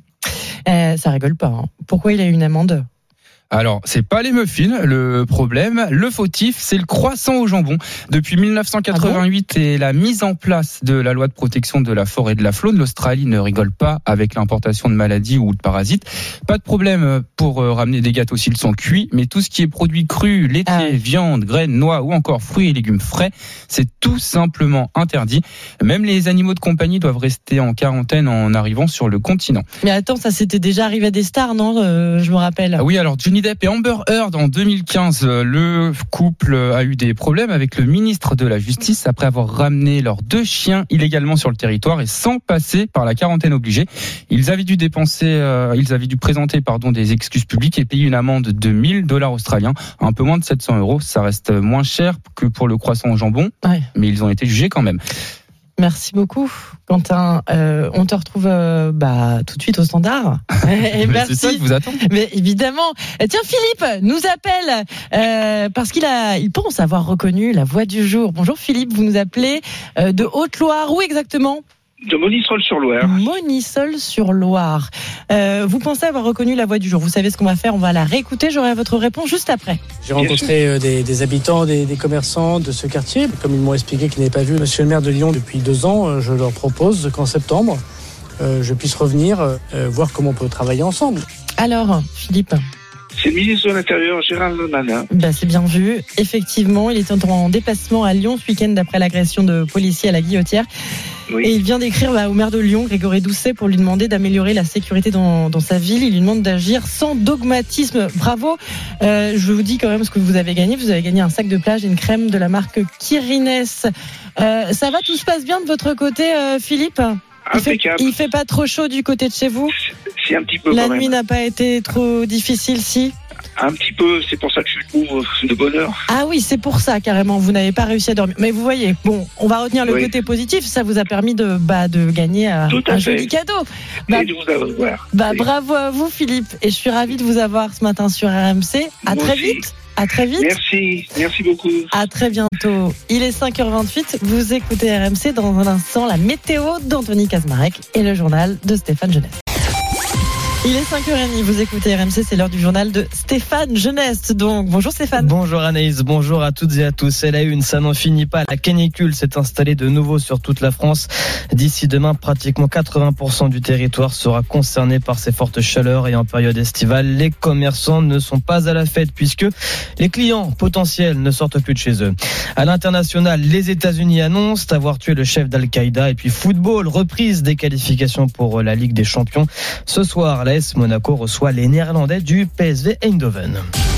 Euh, ça rigole pas. Hein. Pourquoi il a eu une amende ? Alors, c'est pas les muffins le problème. Le fautif, c'est le croissant au jambon. Depuis dix-neuf cent quatre-vingt-huit ah bon et la mise en place de la loi de protection de la forêt et de la faune, l'Australie ne rigole pas avec l'importation de maladies ou de parasites. Pas de problème pour ramener des gâteaux s'ils sont cuits, mais tout ce qui est produit cru, laitier, ah. viande, graines, noix ou encore fruits et légumes frais, c'est tout simplement interdit. Même les animaux de compagnie doivent rester en quarantaine en arrivant sur le continent. Mais attends, ça s'était déjà arrivé à des stars, non ? euh, Je me rappelle. Ah oui, alors Johnny Depp et Amber Heard en deux mille quinze, le couple a eu des problèmes avec le ministre de la Justice après avoir ramené leurs deux chiens illégalement sur le territoire et sans passer par la quarantaine obligée. Ils avaient dû dépenser, euh, ils avaient dû présenter pardon des excuses publiques et payer une amende de mille dollars australiens, un peu moins de sept cents euros. Ça reste moins cher que pour le croissant au jambon, ouais. mais ils ont été jugés quand même. Merci beaucoup, Quentin. Euh, on te retrouve euh, bah, tout de suite au standard. Et merci. C'est ça que vous attend. Mais évidemment. Tiens, Philippe nous appelle euh, parce qu'il a, il pense avoir reconnu la voix du jour. Bonjour Philippe, vous nous appelez euh, de Haute-Loire. Où exactement ? De Monistrol-sur-Loire. Monistrol-sur-Loire. Euh, vous pensez avoir reconnu la voix du jour. Vous savez ce qu'on va faire, on va la réécouter. J'aurai votre réponse juste après. J'ai rencontré des, des habitants, des, des commerçants de ce quartier. Comme ils m'ont expliqué qu'ils n'avaient pas vu Monsieur le maire de Lyon depuis deux ans, je leur propose qu'en septembre, euh, je puisse revenir euh, voir comment on peut travailler ensemble. Alors, Philippe ? C'est le ministre de l'Intérieur, Gérald Darmanin. Ben, c'est bien vu. Effectivement, il était en déplacement à Lyon ce week-end après l'agression de policiers à la Guillotière. Oui. Et il vient d'écrire bah, au maire de Lyon, Grégory Doucet, pour lui demander d'améliorer la sécurité dans, dans sa ville. Il lui demande d'agir sans dogmatisme. Bravo. Euh, je vous dis quand même ce que vous avez gagné. Vous avez gagné un sac de plage et une crème de la marque Kirines. Euh, ça va, tout se passe bien de votre côté, euh, Philippe ? Il fait, il fait pas trop chaud du côté de chez vous ? C'est un petit peu. La quand nuit même. n'a pas été trop difficile, si ? Un petit peu, c'est pour ça que je suis debout de bonne heure. Ah oui, c'est pour ça carrément, vous n'avez pas réussi à dormir. Mais vous voyez, bon, on va retenir le oui. côté positif, ça vous a permis de, bah, de gagner un, un joli cadeau. Bah, et de vous avoir. Bah, oui. Bravo à vous Philippe, et je suis ravie de vous avoir ce matin sur R M C. À Moi très aussi. vite. À très vite. Merci, merci beaucoup. À très bientôt. Il est cinq heures vingt-huit, vous écoutez R M C. Dans un instant, la météo d'Anthony Kazmarek et le journal de Stéphane Jeunesse. Il est cinq heures trente, vous écoutez R M C, c'est l'heure du journal de Stéphane Jeunesse. Donc, bonjour Stéphane. Bonjour Anaïs, bonjour à toutes et à tous. Et la une, ça n'en finit pas. La canicule s'est installée de nouveau sur toute la France. D'ici demain, pratiquement quatre-vingts pour cent du territoire sera concerné par ces fortes chaleurs. Et en période estivale, les commerçants ne sont pas à la fête puisque les clients potentiels ne sortent plus de chez eux. À l'international, les États-Unis annoncent avoir tué le chef d'Al-Qaïda. Et puis football, reprise des qualifications pour la Ligue des Champions. Ce soir, la Monaco reçoit les Néerlandais du P S V Eindhoven.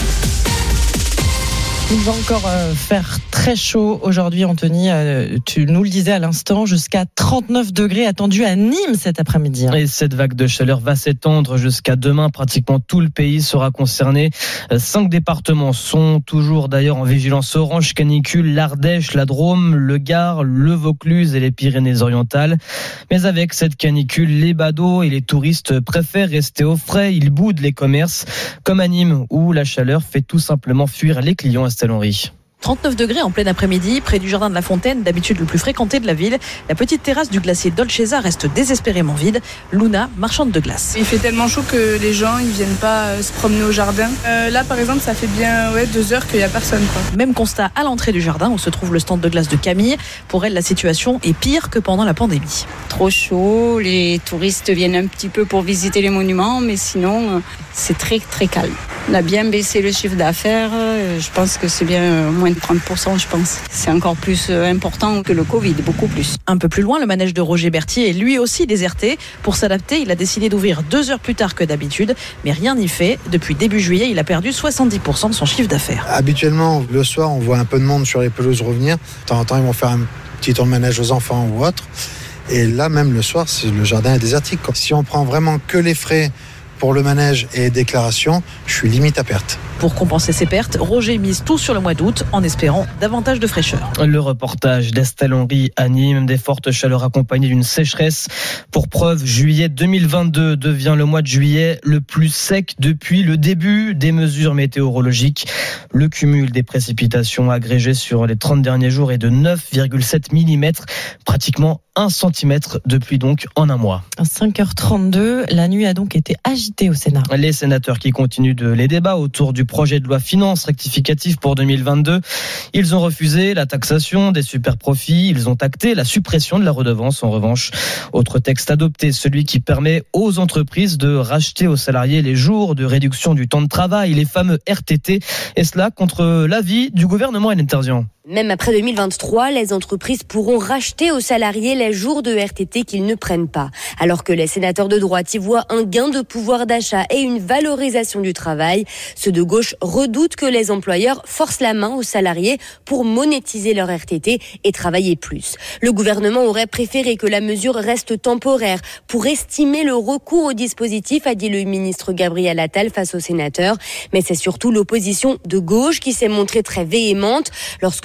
Il va encore euh, faire très chaud aujourd'hui, Anthony. Euh, tu nous le disais à l'instant, jusqu'à trente-neuf degrés attendus à Nîmes cet après-midi. Et cette vague de chaleur va s'étendre jusqu'à demain. Pratiquement tout le pays sera concerné. Cinq départements sont toujours d'ailleurs en vigilance orange canicule. L'Ardèche, la Drôme, le Gard, le Vaucluse et les Pyrénées-Orientales. Mais avec cette canicule, les badauds et les touristes préfèrent rester au frais. Ils boudent les commerces, comme à Nîmes, où la chaleur fait tout simplement fuir les clients. Henri. trente-neuf degrés en plein après-midi, près du jardin de la Fontaine, d'habitude le plus fréquenté de la ville. La petite terrasse du glacier Dolcesa reste désespérément vide. Luna, marchande de glace. Il fait tellement chaud que les gens ils viennent pas se promener au jardin. Euh, là par exemple, ça fait bien ouais, deux heures qu'il n'y a personne. Quoi. Même constat à l'entrée du jardin où se trouve le stand de glace de Camille. Pour elle, la situation est pire que pendant la pandémie. Trop chaud, les touristes viennent un petit peu pour visiter les monuments, mais sinon c'est très très calme. On a bien baissé le chiffre d'affaires, je pense que c'est bien moins de trente pour cent, je pense. C'est encore plus important que le Covid, beaucoup plus. Un peu plus loin, le manège de Roger Berthier est lui aussi déserté. Pour s'adapter, il a décidé d'ouvrir deux heures plus tard que d'habitude, mais rien n'y fait. Depuis début juillet, il a perdu soixante-dix pour cent de son chiffre d'affaires. Habituellement, le soir, on voit un peu de monde sur les pelouses revenir. De temps en temps, ils vont faire un petit tour de manège aux enfants ou autre. Et là, même le soir, le jardin est désertique. Si on prend vraiment que les frais pour le manège et déclaration, je suis limite à perte. Pour compenser ces pertes, Roger mise tout sur le mois d'août en espérant davantage de fraîcheur. Le reportage d'Estelle Henry à Nîmes, des fortes chaleurs accompagnées d'une sécheresse. Pour preuve, juillet deux mille vingt-deux devient le mois de juillet le plus sec depuis le début des mesures météorologiques. Le cumul des précipitations agrégées sur les trente derniers jours est de neuf virgule sept millimètres, pratiquement un centimètre de pluie donc en un mois. À cinq heures trente-deux, la nuit a donc été agitée au Sénat. Les sénateurs qui continuent de les débats autour du projet de loi finances rectificative pour deux mille vingt-deux. Ils ont refusé la taxation des superprofits. Ils ont acté la suppression de la redevance. En revanche, autre texte adopté, celui qui permet aux entreprises de racheter aux salariés les jours de réduction du temps de travail, les fameux R T T. Et cela contre l'avis du gouvernement et l'interdiction. Même après deux mille vingt-trois, les entreprises pourront racheter aux salariés les jours de R T T qu'ils ne prennent pas. Alors que les sénateurs de droite y voient un gain de pouvoir d'achat et une valorisation du travail, ceux de gauche redoutent que les employeurs forcent la main aux salariés pour monétiser leur R T T et travailler plus. Le gouvernement aurait préféré que la mesure reste temporaire pour estimer le recours au dispositif, a dit le ministre Gabriel Attal face aux sénateurs. Mais c'est surtout l'opposition de gauche qui s'est montrée très véhémente lorsque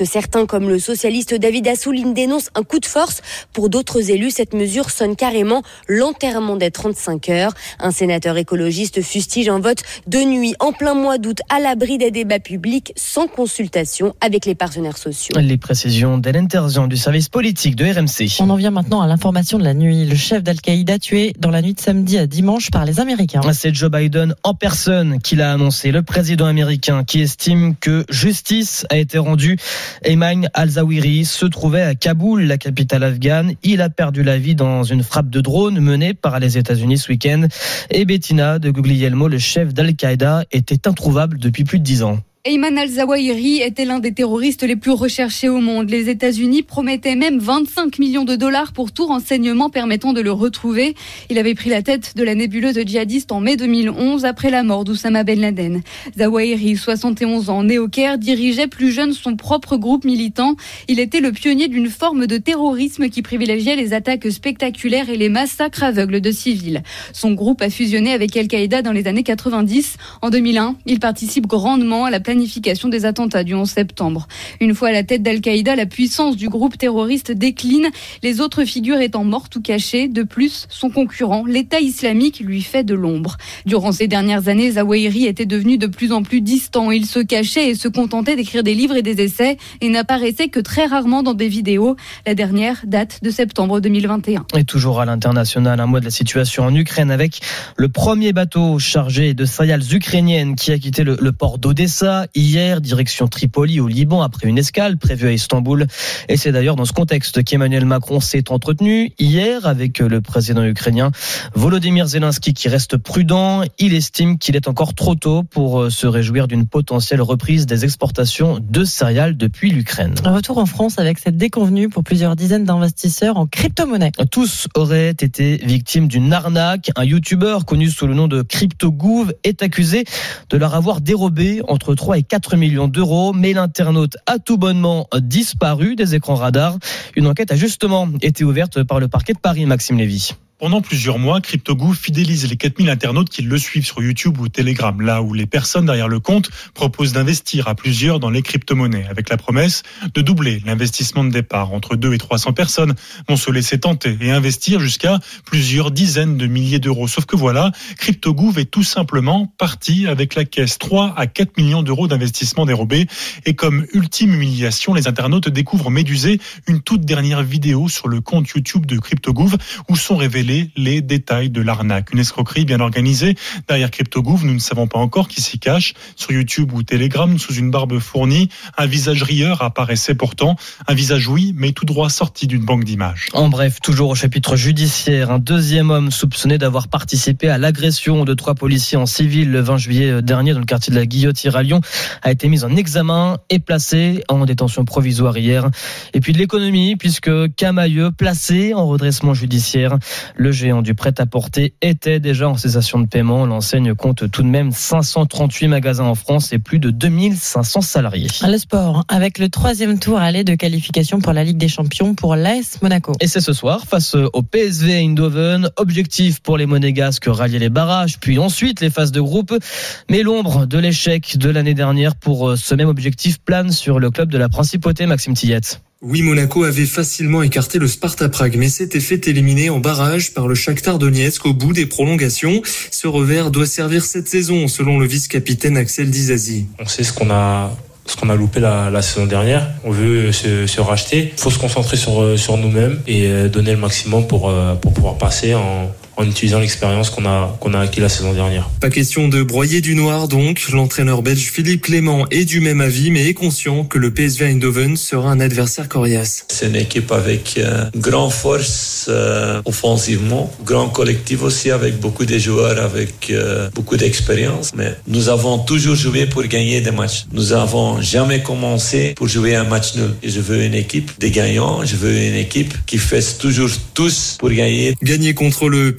Certains, comme le socialiste David Assouline, dénoncent un coup de force. Pour d'autres élus, cette mesure sonne carrément l'enterrement des trente-cinq heures. Un sénateur écologiste fustige un vote de nuit en plein mois d'août à l'abri des débats publics sans consultation avec les partenaires sociaux. Les précisions d'Hélène Terzian du service politique de R M C. On en vient maintenant à l'information de la nuit. Le chef d'Al-Qaïda tué dans la nuit de samedi à dimanche par les Américains. C'est Joe Biden en personne qui l'a annoncé. Le président américain qui estime que justice a été rendue. Ayman al-Zawahiri se trouvait à Kaboul, la capitale afghane. Il a perdu la vie dans une frappe de drone menée par les États-Unis ce week-end. Et Bettina de Guglielmo, le chef d'Al-Qaïda, était introuvable depuis plus de dix ans. Ayman al-Zawahiri était l'un des terroristes les plus recherchés au monde. Les États-Unis promettaient même vingt-cinq millions de dollars pour tout renseignement permettant de le retrouver. Il avait pris la tête de la nébuleuse djihadiste en mai deux mille onze après la mort d'Oussama Ben Laden. Zawahiri, soixante et onze ans, né au Caire, dirigeait plus jeune son propre groupe militant. Il était le pionnier d'une forme de terrorisme qui privilégiait les attaques spectaculaires et les massacres aveugles de civils. Son groupe a fusionné avec Al-Qaïda dans les années quatre-vingt-dix. En deux mille un, il participe grandement à la planification des attentats du onze septembre. Une fois à la tête d'Al-Qaïda, la puissance du groupe terroriste décline, les autres figures étant mortes ou cachées. De plus, son concurrent, l'État islamique, lui fait de l'ombre. Durant ces dernières années, Zawahiri était devenu de plus en plus distant. Il se cachait et se contentait d'écrire des livres et des essais et n'apparaissait que très rarement dans des vidéos. La dernière date de septembre deux mille vingt et un. Et toujours à l'international, un mot de la situation en Ukraine avec le premier bateau chargé de céréales ukrainiennes qui a quitté le, le port d'Odessa hier, direction Tripoli au Liban après une escale prévue à Istanbul. Et c'est d'ailleurs dans ce contexte qu'Emmanuel Macron s'est entretenu hier avec le président ukrainien Volodymyr Zelensky qui reste prudent. Il estime qu'il est encore trop tôt pour se réjouir d'une potentielle reprise des exportations de céréales depuis l'Ukraine. Un retour en France avec cette déconvenue pour plusieurs dizaines d'investisseurs en crypto-monnaie. Tous auraient été victimes d'une arnaque. Un youtubeur connu sous le nom de CryptoGouv est accusé de leur avoir dérobé entre trois et quatre millions d'euros, mais l'internaute a tout bonnement disparu des écrans radars. Une enquête a justement été ouverte par le parquet de Paris, Maxime Lévy. Pendant plusieurs mois, CryptoGouv fidélise les quatre mille internautes qui le suivent sur YouTube ou Telegram, là où les personnes derrière le compte proposent d'investir à plusieurs dans les crypto-monnaies, avec la promesse de doubler l'investissement de départ. Entre deux et trois cents personnes vont se laisser tenter et investir jusqu'à plusieurs dizaines de milliers d'euros. Sauf que voilà, CryptoGouv est tout simplement parti avec la caisse. trois à quatre millions d'euros d'investissement dérobés. Et comme ultime humiliation, les internautes découvrent médusés une toute dernière vidéo sur le compte YouTube de CryptoGouv où sont révélés les détails de l'arnaque. Une escroquerie bien organisée. Derrière CryptoGouv, nous ne savons pas encore qui s'y cache. Sur YouTube ou Telegram, sous une barbe fournie, un visage rieur apparaissait pourtant. Un visage oui, mais tout droit sorti d'une banque d'images. En bref, toujours au chapitre judiciaire, un deuxième homme soupçonné d'avoir participé à l'agression de trois policiers en civil le vingt juillet dernier dans le quartier de la Guillotière à Lyon a été mis en examen et placé en détention provisoire hier. Et puis de l'économie, puisque Camaïeu, placé en redressement judiciaire. Le géant du prêt-à-porter était déjà en cessation de paiement. L'enseigne compte tout de même cinq cent trente-huit magasins en France et plus de deux mille cinq cents salariés. Le sport, avec le troisième tour aller de qualification pour la Ligue des Champions pour l'A S Monaco. Et c'est ce soir face au P S V Eindhoven. Objectif pour les Monégasques, rallier les barrages, puis ensuite les phases de groupe. Mais l'ombre de l'échec de l'année dernière pour ce même objectif plane sur le club de la Principauté, Maxime Tillette. Oui, Monaco avait facilement écarté le Sparta Prague, mais s'était fait éliminer en barrage par le Shakhtar Donetsk au bout des prolongations. Ce revers doit servir cette saison, selon le vice-capitaine Axel Dizazi. On sait ce qu'on a... ce qu'on a loupé la, la saison dernière. On veut se, se racheter. Il faut se concentrer sur, sur nous-mêmes et donner le maximum pour, pour pouvoir passer en, en utilisant l'expérience qu'on a, qu'on a acquis la saison dernière. Pas question de broyer du noir donc. L'entraîneur belge Philippe Clément est du même avis, mais est conscient que le P S V Eindhoven sera un adversaire coriace. C'est une équipe avec euh, grande force euh, offensivement, grand collectif aussi avec beaucoup de joueurs avec euh, beaucoup d'expérience. Mais nous avons toujours joué pour gagner des matchs. Nous avons jamais commencé pour jouer un match nul. Et je veux une équipe des gagnants. Je veux une équipe qui fait toujours tous pour gagner. Gagner contre le P S V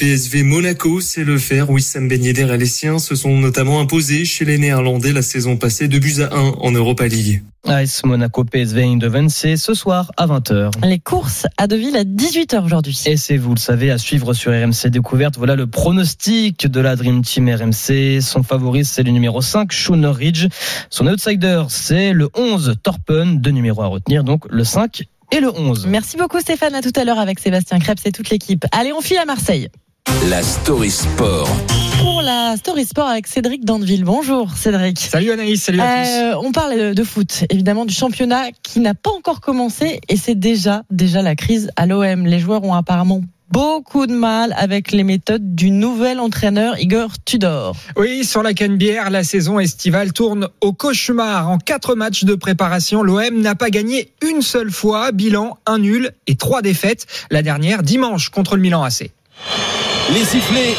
S V Monaco sait le faire. Wissam Ben Yedder et les siens se sont notamment imposés chez les Néerlandais la saison passée, deux buts à un en Europa League. A S Monaco P S V Eindhoven, c'est ce soir à vingt heures. Les courses à Deauville à dix-huit heures aujourd'hui. Et c'est, vous le savez, à suivre sur R M C Découverte. Voilà le pronostic de la Dream Team R M C. Son favori, c'est le numéro cinq, Schooner Ridge. Son outsider, c'est le onze, Torpen. Deux numéros à retenir, donc le cinq et le onze. Merci beaucoup Stéphane, à tout à l'heure avec Sébastien Krebs et toute l'équipe. Allez, on file à Marseille. La Story Sport. Pour la Story Sport avec Cédric Dandeville. Bonjour Cédric. Salut Anaïs, salut à euh, tous. On parle de foot, évidemment du championnat qui n'a pas encore commencé et c'est déjà, déjà la crise à l'O M. Les joueurs ont apparemment beaucoup de mal avec les méthodes du nouvel entraîneur Igor Tudor. Oui, sur la Canebière, la saison estivale tourne au cauchemar. En quatre matchs de préparation, l'O M n'a pas gagné une seule fois. Bilan, un nul et trois défaites. La dernière, dimanche, contre le Milan A C. Les sifflets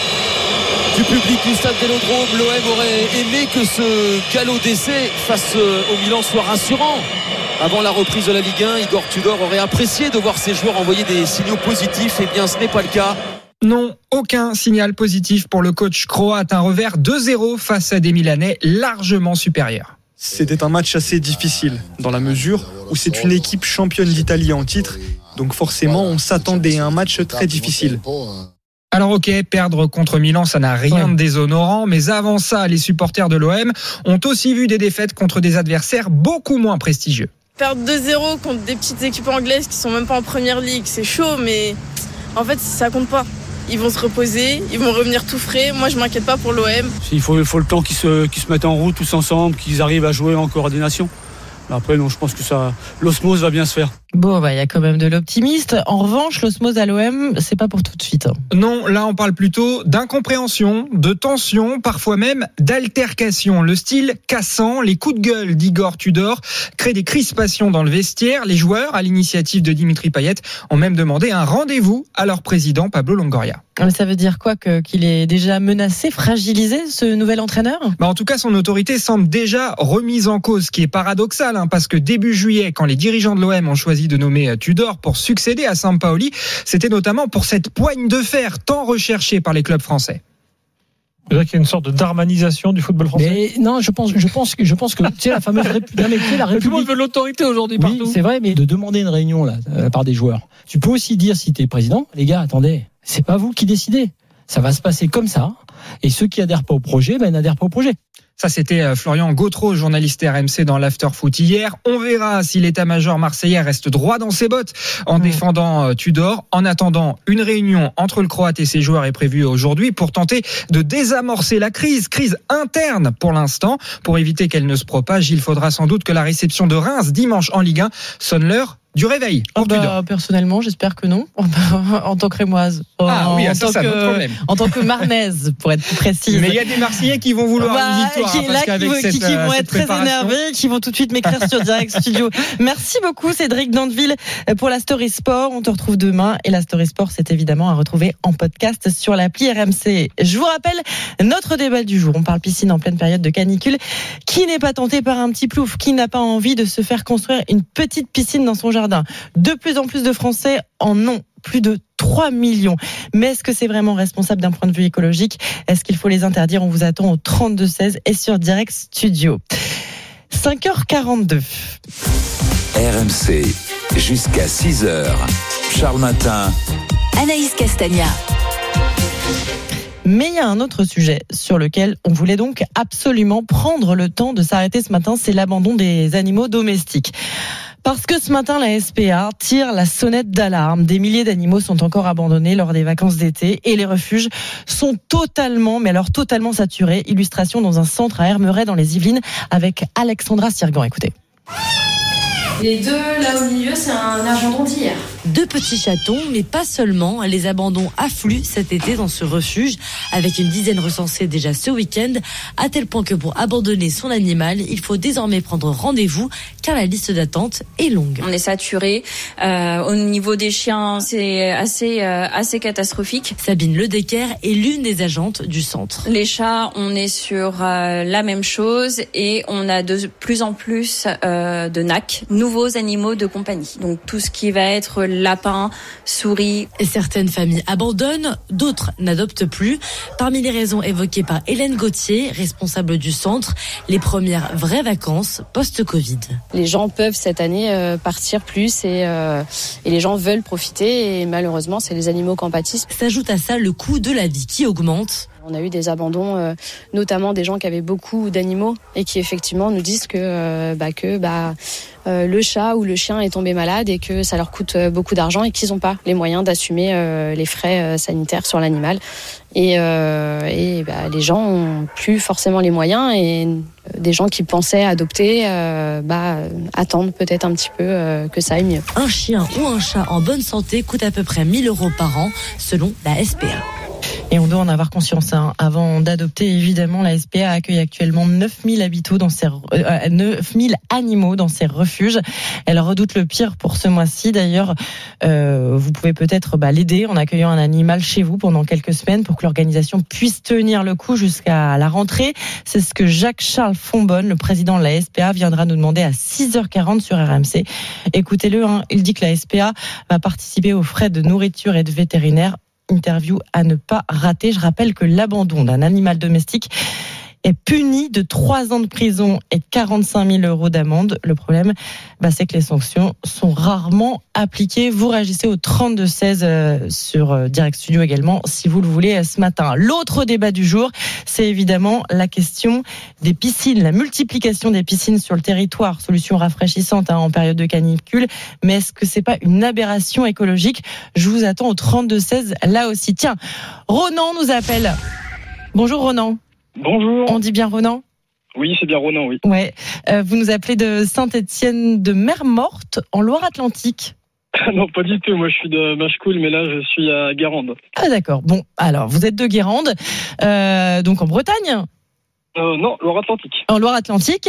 du public du stade Vélodrome. L'O M aurait aimé que ce galop d'essai face au Milan soit rassurant. Avant la reprise de la Ligue un, Igor Tudor aurait apprécié de voir ses joueurs envoyer des signaux positifs. Eh bien, ce n'est pas le cas. Non, aucun signal positif pour le coach croate. Un revers deux zéro face à des Milanais largement supérieurs. C'était un match assez difficile dans la mesure où c'est une équipe championne d'Italie en titre. Donc forcément, on s'attendait à un match très difficile. Alors ok, perdre contre Milan, ça n'a rien de déshonorant, mais avant ça, les supporters de l'O M ont aussi vu des défaites contre des adversaires beaucoup moins prestigieux. Perdre deux zéro contre des petites équipes anglaises qui sont même pas en première ligue, c'est chaud, mais en fait ça compte pas. Ils vont se reposer, ils vont revenir tout frais. Moi je m'inquiète pas pour l'O M. Il faut, il faut le temps qu'ils se, qu'ils se mettent en route tous ensemble, qu'ils arrivent à jouer en coordination. Après, non, je pense que ça, l'osmose va bien se faire. Bon, bah, il y a quand même de l'optimiste. En revanche, l'osmose à l'O M, c'est pas pour tout de suite. Hein. Non, là, on parle plutôt d'incompréhension, de tension, parfois même d'altercation. Le style cassant, les coups de gueule d'Igor Tudor créent des crispations dans le vestiaire. Les joueurs, à l'initiative de Dimitri Payet, ont même demandé un rendez-vous à leur président Pablo Longoria. Mais ça veut dire quoi, que, qu'il est déjà menacé, fragilisé, ce nouvel entraîneur ? Bah, en tout cas, son autorité semble déjà remise en cause, ce qui est paradoxal, hein, parce que début juillet, quand les dirigeants de l'O M ont choisi de nommer Tudor pour succéder à Sampaoli, c'était notamment pour cette poigne de fer tant recherchée par les clubs français. C'est vrai qu'il y a une sorte de darmanisation du football français. Mais non, je pense, je pense que, je pense que, tu sais, la fameuse République, la République. Tout le monde veut l'autorité aujourd'hui oui, partout. C'est vrai, mais de demander une réunion, là, de la part des joueurs. Tu peux aussi dire, si t'es président, les gars, attendez, c'est pas vous qui décidez. Ça va se passer comme ça. Et ceux qui adhèrent pas au projet, ben, n'adhèrent pas au projet. Ça, c'était Florian Gautreau, journaliste R M C dans l'Afterfoot hier. On verra si l'état-major marseillais reste droit dans ses bottes en mmh. défendant Tudor. En attendant, une réunion entre le Croate et ses joueurs est prévue aujourd'hui pour tenter de désamorcer la crise, crise interne pour l'instant. Pour éviter qu'elle ne se propage, il faudra sans doute que la réception de Reims dimanche en Ligue un sonne l'heure du réveil. Oh bah, personnellement, j'espère que non. En tant que rémoise. Ah oui, en ça, tant c'est que, notre problème. En tant que marnaise, pour être plus précise. Mais il y a des Marseillais qui vont vouloir bah, une victoire. Qui, hein, là, parce qu'avec qui, cette, qui, qui vont être très énervés, qui vont tout de suite m'écrire sur Direct Studio. Merci beaucoup, Cédric Dandeville, pour la Story Sport. On te retrouve demain. Et la Story Sport, c'est évidemment à retrouver en podcast sur l'appli R M C. Je vous rappelle notre débat du jour. On parle piscine en pleine période de canicule. Qui n'est pas tenté par un petit plouf? Qui n'a pas envie de se faire construire une petite piscine dans son jardin? De plus en plus de Français en ont. Plus de trois millions. Mais est-ce que c'est vraiment responsable d'un point de vue écologique? Est-ce qu'il faut les interdire? On vous attend au trente-deux seize et sur Direct Studio. cinq heures quarante-deux. R M C, jusqu'à six heures. Charles Matin. Anaïs Castagna. Mais il y a un autre sujet sur lequel on voulait donc absolument prendre le temps de s'arrêter ce matin, c'est l'abandon des animaux domestiques. Parce que ce matin, la S P A tire la sonnette d'alarme. Des milliers d'animaux sont encore abandonnés lors des vacances d'été et les refuges sont totalement, mais alors totalement saturés. Illustration dans un centre à Hermeret dans les Yvelines avec Alexandra Sirgan. Écoutez. Les deux là au milieu, c'est un abandon d'hier. Deux petits chatons, mais pas seulement. Les abandons affluent cet été dans ce refuge, avec une dizaine recensés déjà ce week-end, à tel point que pour abandonner son animal, il faut désormais prendre rendez-vous, car la liste d'attente est longue. On est saturé. Euh, au niveau des chiens, c'est assez, euh, assez catastrophique. Sabine Ledecker est l'une des agentes du centre. Les chats, on est sur euh, la même chose et on a de plus en plus euh, de N A C, nouveaux animaux de compagnie. Donc tout ce qui va être lapins, souris. Et certaines familles abandonnent, d'autres n'adoptent plus. Parmi les raisons évoquées par Hélène Gauthier, responsable du centre, les premières vraies vacances post-Covid. Les gens peuvent cette année euh, partir plus et, euh, et les gens veulent profiter et malheureusement c'est les animaux qui en pâtissent. S'ajoute à ça le coût de la vie qui augmente. On a eu des abandons, euh, notamment des gens qui avaient beaucoup d'animaux et qui effectivement nous disent que, euh, bah, que bah, euh, le chat ou le chien est tombé malade et que ça leur coûte beaucoup d'argent et qu'ils n'ont pas les moyens d'assumer euh, les frais euh, sanitaires sur l'animal. Et, euh, et bah, les gens n'ont plus forcément les moyens et euh, des gens qui pensaient adopter euh, bah, attendent peut-être un petit peu euh, que ça aille mieux. Un chien ou un chat en bonne santé coûte à peu près mille euros par an selon la S P A. Et on doit en avoir conscience hein. Avant d'adopter, évidemment, la S P A accueille actuellement neuf mille habitants dans ses, euh, neuf mille animaux dans ses refuges. Elle redoute le pire pour ce mois-ci. D'ailleurs, euh, vous pouvez peut-être bah, l'aider en accueillant un animal chez vous pendant quelques semaines pour que l'organisation puisse tenir le coup jusqu'à la rentrée. C'est ce que Jacques-Charles Fonbonne, le président de la S P A, viendra nous demander à six heures quarante sur R M C. Écoutez-le, hein, il dit que la S P A va participer aux frais de nourriture et de vétérinaire. Interview à ne pas rater. Je rappelle que l'abandon d'un animal domestique est puni de trois ans de prison et de quarante-cinq mille euros d'amende. Le problème, bah, c'est que les sanctions sont rarement appliquées. Vous réagissez au trente-deux seize euh, sur euh, Direct Studio également, si vous le voulez, euh, ce matin. L'autre débat du jour, c'est évidemment la question des piscines, la multiplication des piscines sur le territoire. Solution rafraîchissante hein, en période de canicule. Mais est-ce que c'est pas une aberration écologique ? Je vous attends au trente-deux seize là aussi. Tiens, Ronan nous appelle. Bonjour Ronan. Bonjour. On dit bien Ronan ? Oui, c'est bien Ronan, oui. Ouais. Euh, vous nous appelez de Saint-Étienne de Mer-Morte, en Loire-Atlantique. Non, pas du tout. Moi, je suis de Machecoul, mais là, je suis à Guérande. Ah, d'accord. Bon, alors, vous êtes de Guérande, euh, donc en Bretagne ? euh, Non, Loire-Atlantique. En Loire-Atlantique.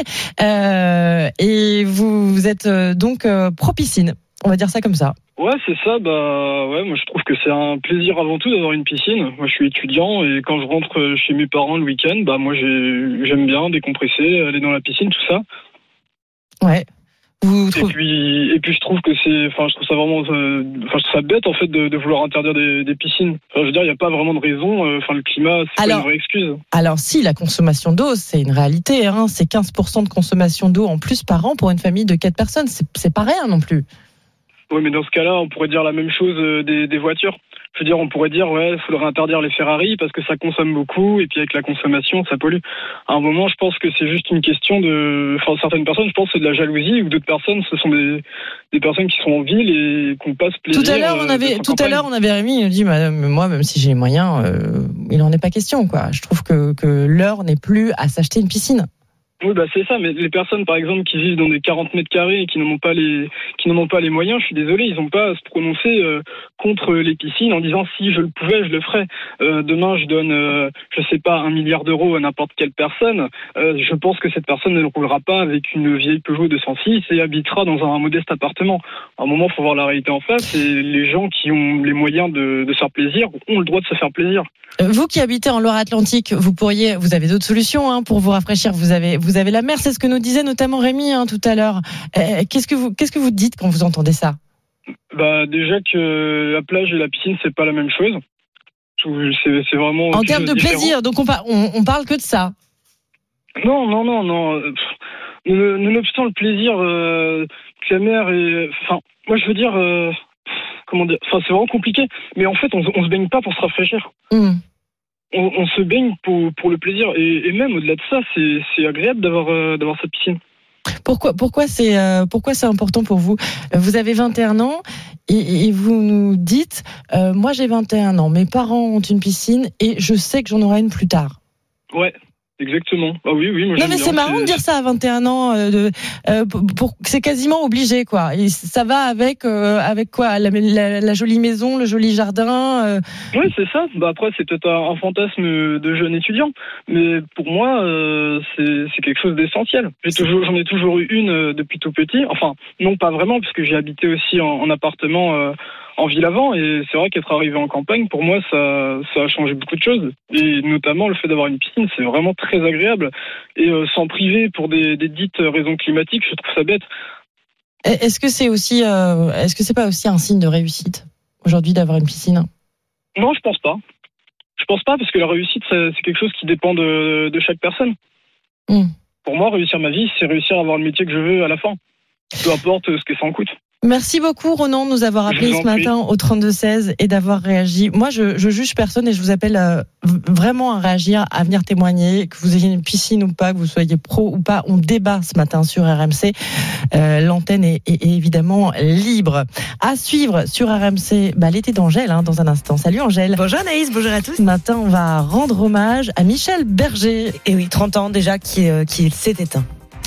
Euh, et vous, vous êtes euh, donc euh, pro-piscine, on va dire ça comme ça. Ouais, c'est ça. Bah, ouais, moi, je trouve que c'est un plaisir avant tout d'avoir une piscine. Moi, je suis étudiant et quand je rentre chez mes parents le week-end, bah, moi, j'ai, j'aime bien décompresser, aller dans la piscine, tout ça. Ouais. Vous trouvez... Et puis, et puis, je trouve que c'est, enfin, je trouve ça vraiment, euh, enfin, je trouve ça bête en fait de, de vouloir interdire des, des piscines. Enfin, je veux dire, il n'y a pas vraiment de raison. Enfin, euh, le climat, c'est alors, pas une vraie excuse. Alors, si la consommation d'eau, c'est une réalité. Hein, c'est quinze pour cent de consommation d'eau en plus par an pour une famille de quatre personnes. C'est, c'est pas rien non plus. Oui, mais dans ce cas-là, on pourrait dire la même chose des, des voitures. Je veux dire, on pourrait dire, ouais, il faudrait interdire les Ferrari parce que ça consomme beaucoup et puis avec la consommation, ça pollue. À un moment, je pense que c'est juste une question de... Enfin, certaines personnes, je pense que c'est de la jalousie ou d'autres personnes, ce sont des, des personnes qui sont en ville et qu'on passe plaisir. Tout à l'heure, on avait, tout à l'heure, on avait Rémi, il nous dit, madame, moi, même si j'ai les moyens, euh, il n'en est pas question, quoi. Je trouve que, que l'heure n'est plus à s'acheter une piscine. Oui, bah c'est ça, mais les personnes, par exemple, qui vivent dans des quarante mètres carrés et qui n'en ont pas les, qui n'en ont pas les moyens, je suis désolé, ils n'ont pas à se prononcer euh, contre les piscines en disant si je le pouvais, je le ferais. Euh, demain, je donne, euh, je sais pas, un milliard d'euros à n'importe quelle personne. Euh, je pense que cette personne ne roulera pas avec une vieille Peugeot deux cent six et habitera dans un modeste appartement. À un moment, il faut voir la réalité en face et les gens qui ont les moyens de, de se faire plaisir ont le droit de se faire plaisir. Vous qui habitez en Loire-Atlantique, vous pourriez, vous avez d'autres solutions hein, pour vous rafraîchir. Vous avez, vous avez la mer, c'est ce que nous disait notamment Rémi hein, tout à l'heure. Euh, qu'est-ce que vous, qu'est-ce que vous dites quand vous entendez ça ? Bah déjà que la plage et la piscine c'est pas la même chose. C'est, c'est vraiment. En termes de différent. Plaisir, donc on, on, on parle que de ça. Non, non, non, non. Nonobstant le plaisir euh, que la mer est. Enfin, moi je veux dire. Euh, Comment dire, enfin, c'est vraiment compliqué, mais en fait, on, on se baigne pas pour se rafraîchir. Mmh. On, on se baigne pour, pour le plaisir, et, et même au-delà de ça, c'est, c'est agréable d'avoir, euh, d'avoir cette piscine. Pourquoi, pourquoi, c'est, euh, pourquoi c'est important pour vous ? Vous avez vingt et un ans, et, et vous nous dites, euh, moi j'ai vingt et un ans, mes parents ont une piscine, et je sais que j'en aurai une plus tard. Ouais. Exactement. Ah oui, oui. Moi, non, mais c'est marrant c'est... de dire ça à vingt et un ans. Euh, de, euh, pour, pour, c'est quasiment obligé, quoi. Et ça va avec, euh, avec quoi la, la, la jolie maison, le joli jardin. Euh... Oui, c'est ça. Bah après, c'est peut-être un, un fantasme de jeune étudiant, mais pour moi, euh, c'est, c'est quelque chose d'essentiel. J'ai toujours, j'en ai toujours eu une euh, depuis tout petit. Enfin, non, pas vraiment, parce que j'ai habité aussi en, en appartement. Euh, en ville avant, et c'est vrai qu'être arrivé en campagne, pour moi, ça, ça a changé beaucoup de choses, et notamment le fait d'avoir une piscine, c'est vraiment très agréable, et euh, s'en priver pour des, des dites raisons climatiques, je trouve ça bête. Est-ce que c'est aussi, euh, est-ce que c'est pas aussi un signe de réussite aujourd'hui d'avoir une piscine? Non, je pense pas. Je pense pas parce que la réussite, c'est, c'est quelque chose qui dépend de, de chaque personne. Mm. Pour moi, réussir ma vie, c'est réussir à avoir le métier que je veux à la fin. Peu importe ce que ça en coûte. Merci beaucoup Ronan de nous avoir appelé ce matin au trente-deux seize et d'avoir réagi. Moi je, je juge personne et je vous appelle euh, vraiment à réagir, à venir témoigner, que vous ayez une piscine ou pas, que vous soyez pro ou pas. On débat ce matin sur R M C. Euh, l'antenne est, est, est évidemment libre. À suivre sur R M C, bah, l'été d'Angèle hein, dans un instant. Salut Angèle. Bonjour Anaïs, bonjour à tous. Ce matin on va rendre hommage à Michel Berger. Et oui, trente ans déjà qui, euh, qui s'est éteint.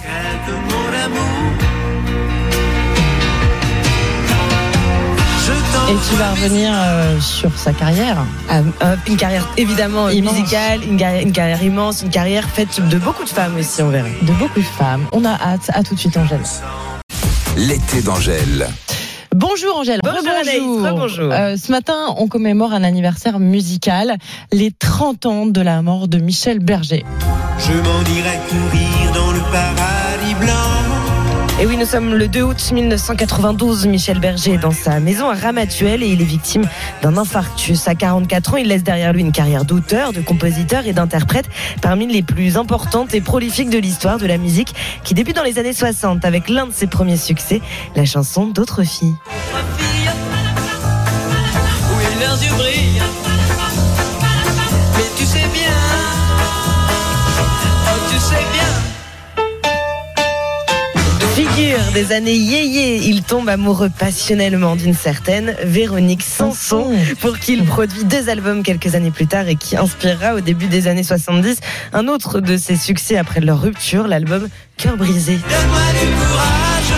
Et tu vas revenir euh, sur sa carrière. Euh, euh, une carrière évidemment immense. musicale, une carrière, une carrière immense, une carrière faite de beaucoup de femmes aussi, on verra. De beaucoup de femmes. On a hâte. À tout de suite Angèle. L'été d'Angèle. Bonjour Angèle. Bonjour Anaïs, rebonjour. Euh, ce matin, on commémore un anniversaire musical, les trente ans de la mort de Michel Berger. Je m'en irai courir dans le paradis blanc. Et oui, nous sommes le deux août mille neuf cent quatre-vingt-douze. Michel Berger est dans sa maison à Ramatuelle et il est victime d'un infarctus. À quarante-quatre ans, il laisse derrière lui une carrière d'auteur, de compositeur et d'interprète parmi les plus importantes et prolifiques de l'histoire de la musique qui débute dans les années soixante avec l'un de ses premiers succès, la chanson D'autres filles. Oui, leurs yeux brillent. Mais tu sais bien, oh tu sais bien. Figure des années yéyé, il tombe amoureux passionnellement d'une certaine Véronique Sanson, pour qui il produit deux albums quelques années plus tard et qui inspirera au début des années soixante-dix un autre de ses succès après leur rupture, l'album Cœur brisé. Donne-moi du courage.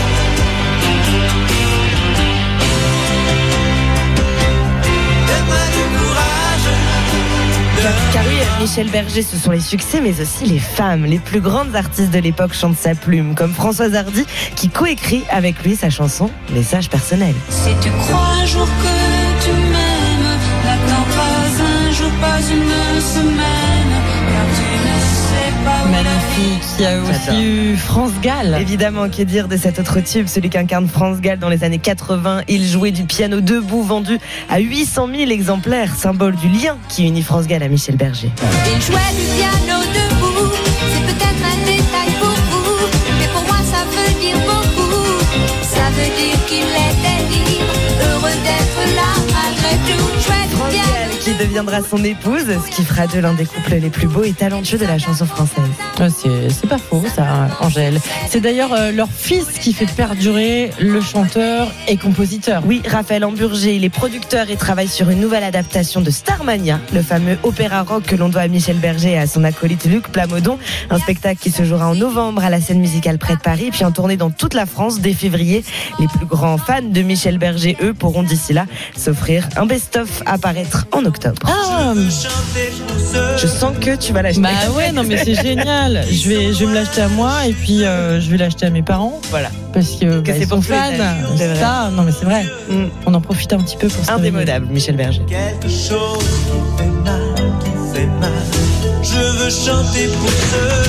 Donne-moi du courage. Car oui, Michel Berger, ce sont les succès, mais aussi les femmes. Les plus grandes artistes de l'époque chantent sa plume, comme Françoise Hardy, qui coécrit avec lui sa chanson Message personnel. Si tu crois un jour que tu m'aimes, n'attends pas un jour, pas une semaine, car tu ne sais pas où la vie. Magnifique, qui a aussi eu France Gall. Évidemment, que dire de cet autre tube, celui qu'incarne France Gall dans les années quatre-vingts. Il jouait du piano debout, vendu à huit cent mille exemplaires, symbole du lien qui unit France Gall à Michel Berger. Il jouait du piano debout, c'est peut-être un détail pour vous, mais pour moi ça veut dire beaucoup. Ça veut dire qu'il était libre, heureux d'être là malgré tout. Jouait du France piano Gall qui deviendra son épouse, ce qui fera de l'un des couples les plus beaux et talentueux de la chanson française. Ouais, c'est, c'est pas faux ça, Angèle. C'est d'ailleurs euh, leur fils qui fait perdurer le chanteur et compositeur. Oui, Raphaël Amburger, il est producteur et travaille sur une nouvelle adaptation de Starmania, le fameux opéra rock que l'on doit à Michel Berger et à son acolyte Luc Plamondon. Un spectacle qui se jouera en novembre à la Scène musicale près de Paris, puis en tournée dans toute la France dès février. Les plus grands fans de Michel Berger, eux, pourront d'ici là s'offrir un best-of à paraître en octobre. Ah, je sens que tu vas l'acheter. bah ouais, non mais c'est génial. Je vais, je vais me l'acheter à moi et puis euh, je vais l'acheter à mes parents. Voilà. Parce que, Que bah, c'est ils pour sont tous les fans. âges, c'est vrai. Ça, non mais c'est vrai. Mm. On en profite un petit peu pour se Indémodable, Michel Berger. quelque chose qui fait mal, qui fait mal. Je veux chanter pour ceux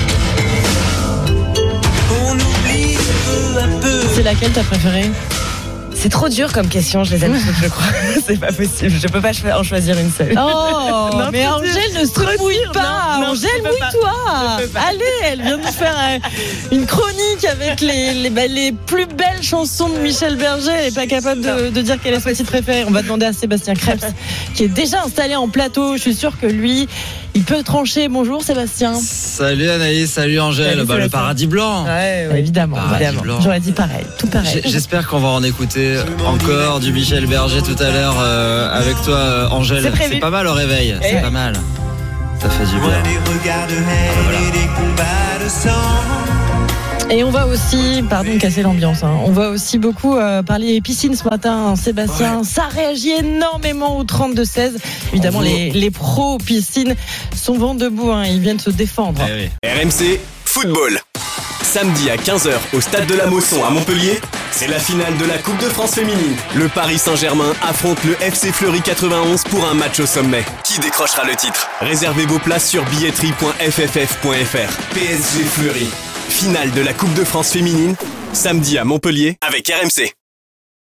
qu'on oublie peu à peu. C'est laquelle t'as préférée? C'est trop dur comme question, je les aime toutes, je crois. C'est pas possible, je peux pas en choisir une seule. Oh, Non, mais trop Angèle dur. ne se Trop mouille dur, pas. non, non, Angèle, je peux pas. mouille-toi. Je peux pas. Allez, elle vient de nous faire euh, une chronique avec les, les, bah, les plus belles chansons de Michel Berger. Elle n'est pas capable de, de dire quelle est sa titre préférée. On va demander à Sébastien Krebs, qui est déjà installé en plateau. Je suis sûre que lui, il peut trancher. Bonjour Sébastien. Salut Anaïs, salut Angèle. Salut, bah, le Sébastien. paradis blanc. Ouais, Bah, évidemment, Paradis évidemment. blanc. J'aurais dit pareil, tout pareil. J'ai- J'espère qu'on va en écouter encore du Michel Berger tout à l'heure euh, avec toi euh, Angèle. C'est prévu. C'est pas mal au réveil, Eh. c'est pas mal. Ça fait du Loin bien. des regards de haine et des combats de sang. Et on va aussi, pardon de casser l'ambiance, hein, on va aussi beaucoup euh, parler piscine ce matin, Sébastien. Ouais. Ça réagit énormément au trente-deux seize. Évidemment, Bravo. les, les pros piscine sont vent debout, hein, ils viennent se défendre. Eh oui. R M C Football. Samedi à quinze heures au stade de la Mosson à Montpellier, c'est la finale de la Coupe de France féminine. Le Paris Saint-Germain affronte le F C Fleury quatre-vingt-onze pour un match au sommet. Qui décrochera le titre? Réservez vos places sur billetterie point f f f point f r. P S G Fleury. Finale de la Coupe de France féminine, samedi à Montpellier avec R M C.